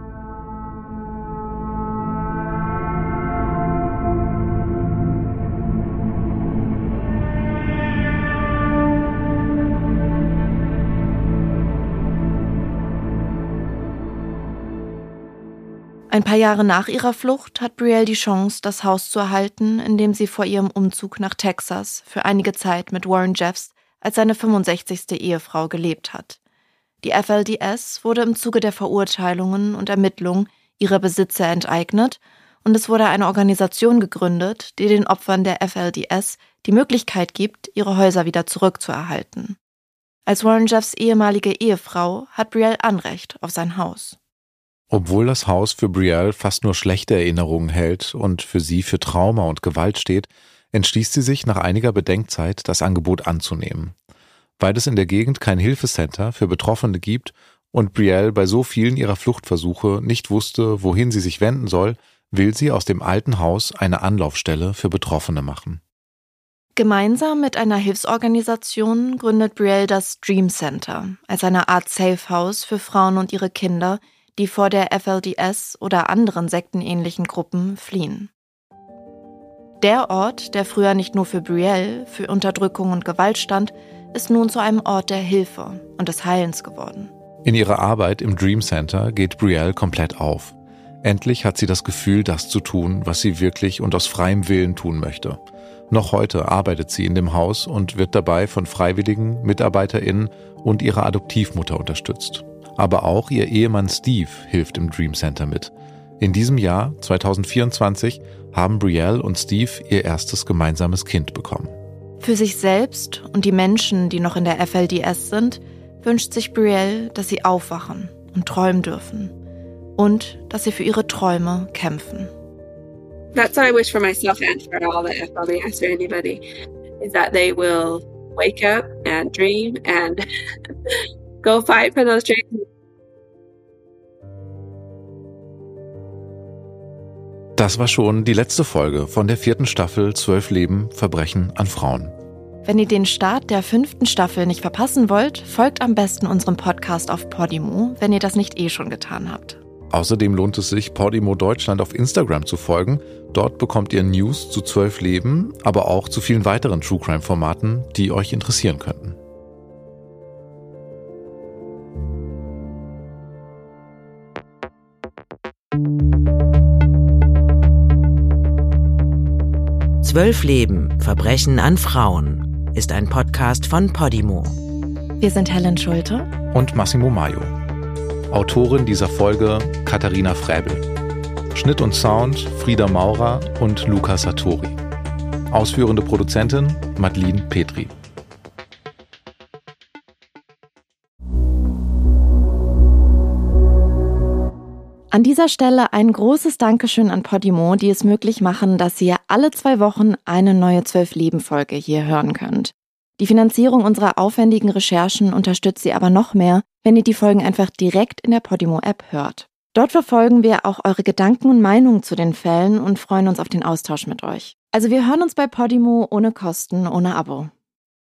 Ein paar Jahre nach ihrer Flucht hat Brielle die Chance, das Haus zu erhalten, in dem sie vor ihrem Umzug nach Texas für einige Zeit mit Warren Jeffs als seine fünfundsechzigste Ehefrau gelebt hat. Die F L D S wurde im Zuge der Verurteilungen und Ermittlungen ihrer Besitzer enteignet und es wurde eine Organisation gegründet, die den Opfern der F L D S die Möglichkeit gibt, ihre Häuser wieder zurückzuerhalten. Als Warren Jeffs ehemalige Ehefrau hat Brielle Anrecht auf sein Haus. Obwohl das Haus für Brielle fast nur schlechte Erinnerungen hält und für sie für Trauma und Gewalt steht, entschließt sie sich nach einiger Bedenkzeit, das Angebot anzunehmen. Weil es in der Gegend kein Hilfecenter für Betroffene gibt und Brielle bei so vielen ihrer Fluchtversuche nicht wusste, wohin sie sich wenden soll, will sie aus dem alten Haus eine Anlaufstelle für Betroffene machen. Gemeinsam mit einer Hilfsorganisation gründet Brielle das Dream Center als eine Art Safe House für Frauen und ihre Kinder, die vor der F L D S oder anderen sektenähnlichen Gruppen fliehen. Der Ort, der früher nicht nur für Brielle, für Unterdrückung und Gewalt stand, ist nun zu einem Ort der Hilfe und des Heilens geworden. In ihrer Arbeit im Dream Center geht Brielle komplett auf. Endlich hat sie das Gefühl, das zu tun, was sie wirklich und aus freiem Willen tun möchte. Noch heute arbeitet sie in dem Haus und wird dabei von Freiwilligen, MitarbeiterInnen und ihrer Adoptivmutter unterstützt. Aber auch ihr Ehemann Steve hilft im Dream Center mit. In diesem Jahr, zweitausendvierundzwanzig, haben Brielle und Steve ihr erstes gemeinsames Kind bekommen. Für sich selbst und die Menschen, die noch in der F L D S sind, wünscht sich Brielle, dass sie aufwachen und träumen dürfen. Und dass sie für ihre Träume kämpfen. That's what I wish for myself and for all the F L D S, for anybody, is that they will wake up and dream and go fight for those dreams. Das war schon die letzte Folge von der vierten Staffel zwölf Leben, Verbrechen an Frauen. Wenn ihr den Start der fünften Staffel nicht verpassen wollt, folgt am besten unserem Podcast auf Podimo, wenn ihr das nicht eh schon getan habt. Außerdem lohnt es sich, Podimo Deutschland auf Instagram zu folgen. Dort bekommt ihr News zu zwölf Leben, aber auch zu vielen weiteren True-Crime-Formaten, die euch interessieren könnten. Zwölf Leben, Verbrechen an Frauen ist ein Podcast von Podimo. Wir sind Helen Schulte und Massimo Maio. Autorin dieser Folge Katharina Fräbel. Schnitt und Sound Frieda Maurer und Luca Sartori. Ausführende Produzentin Madeleine Petri. An dieser Stelle ein großes Dankeschön an Podimo, die es möglich machen, dass ihr alle zwei Wochen eine neue zwölf-Leben-Folge hier hören könnt. Die Finanzierung unserer aufwendigen Recherchen unterstützt ihr aber noch mehr, wenn ihr die Folgen einfach direkt in der Podimo-App hört. Dort verfolgen wir auch eure Gedanken und Meinungen zu den Fällen und freuen uns auf den Austausch mit euch. Also wir hören uns bei Podimo ohne Kosten, ohne Abo.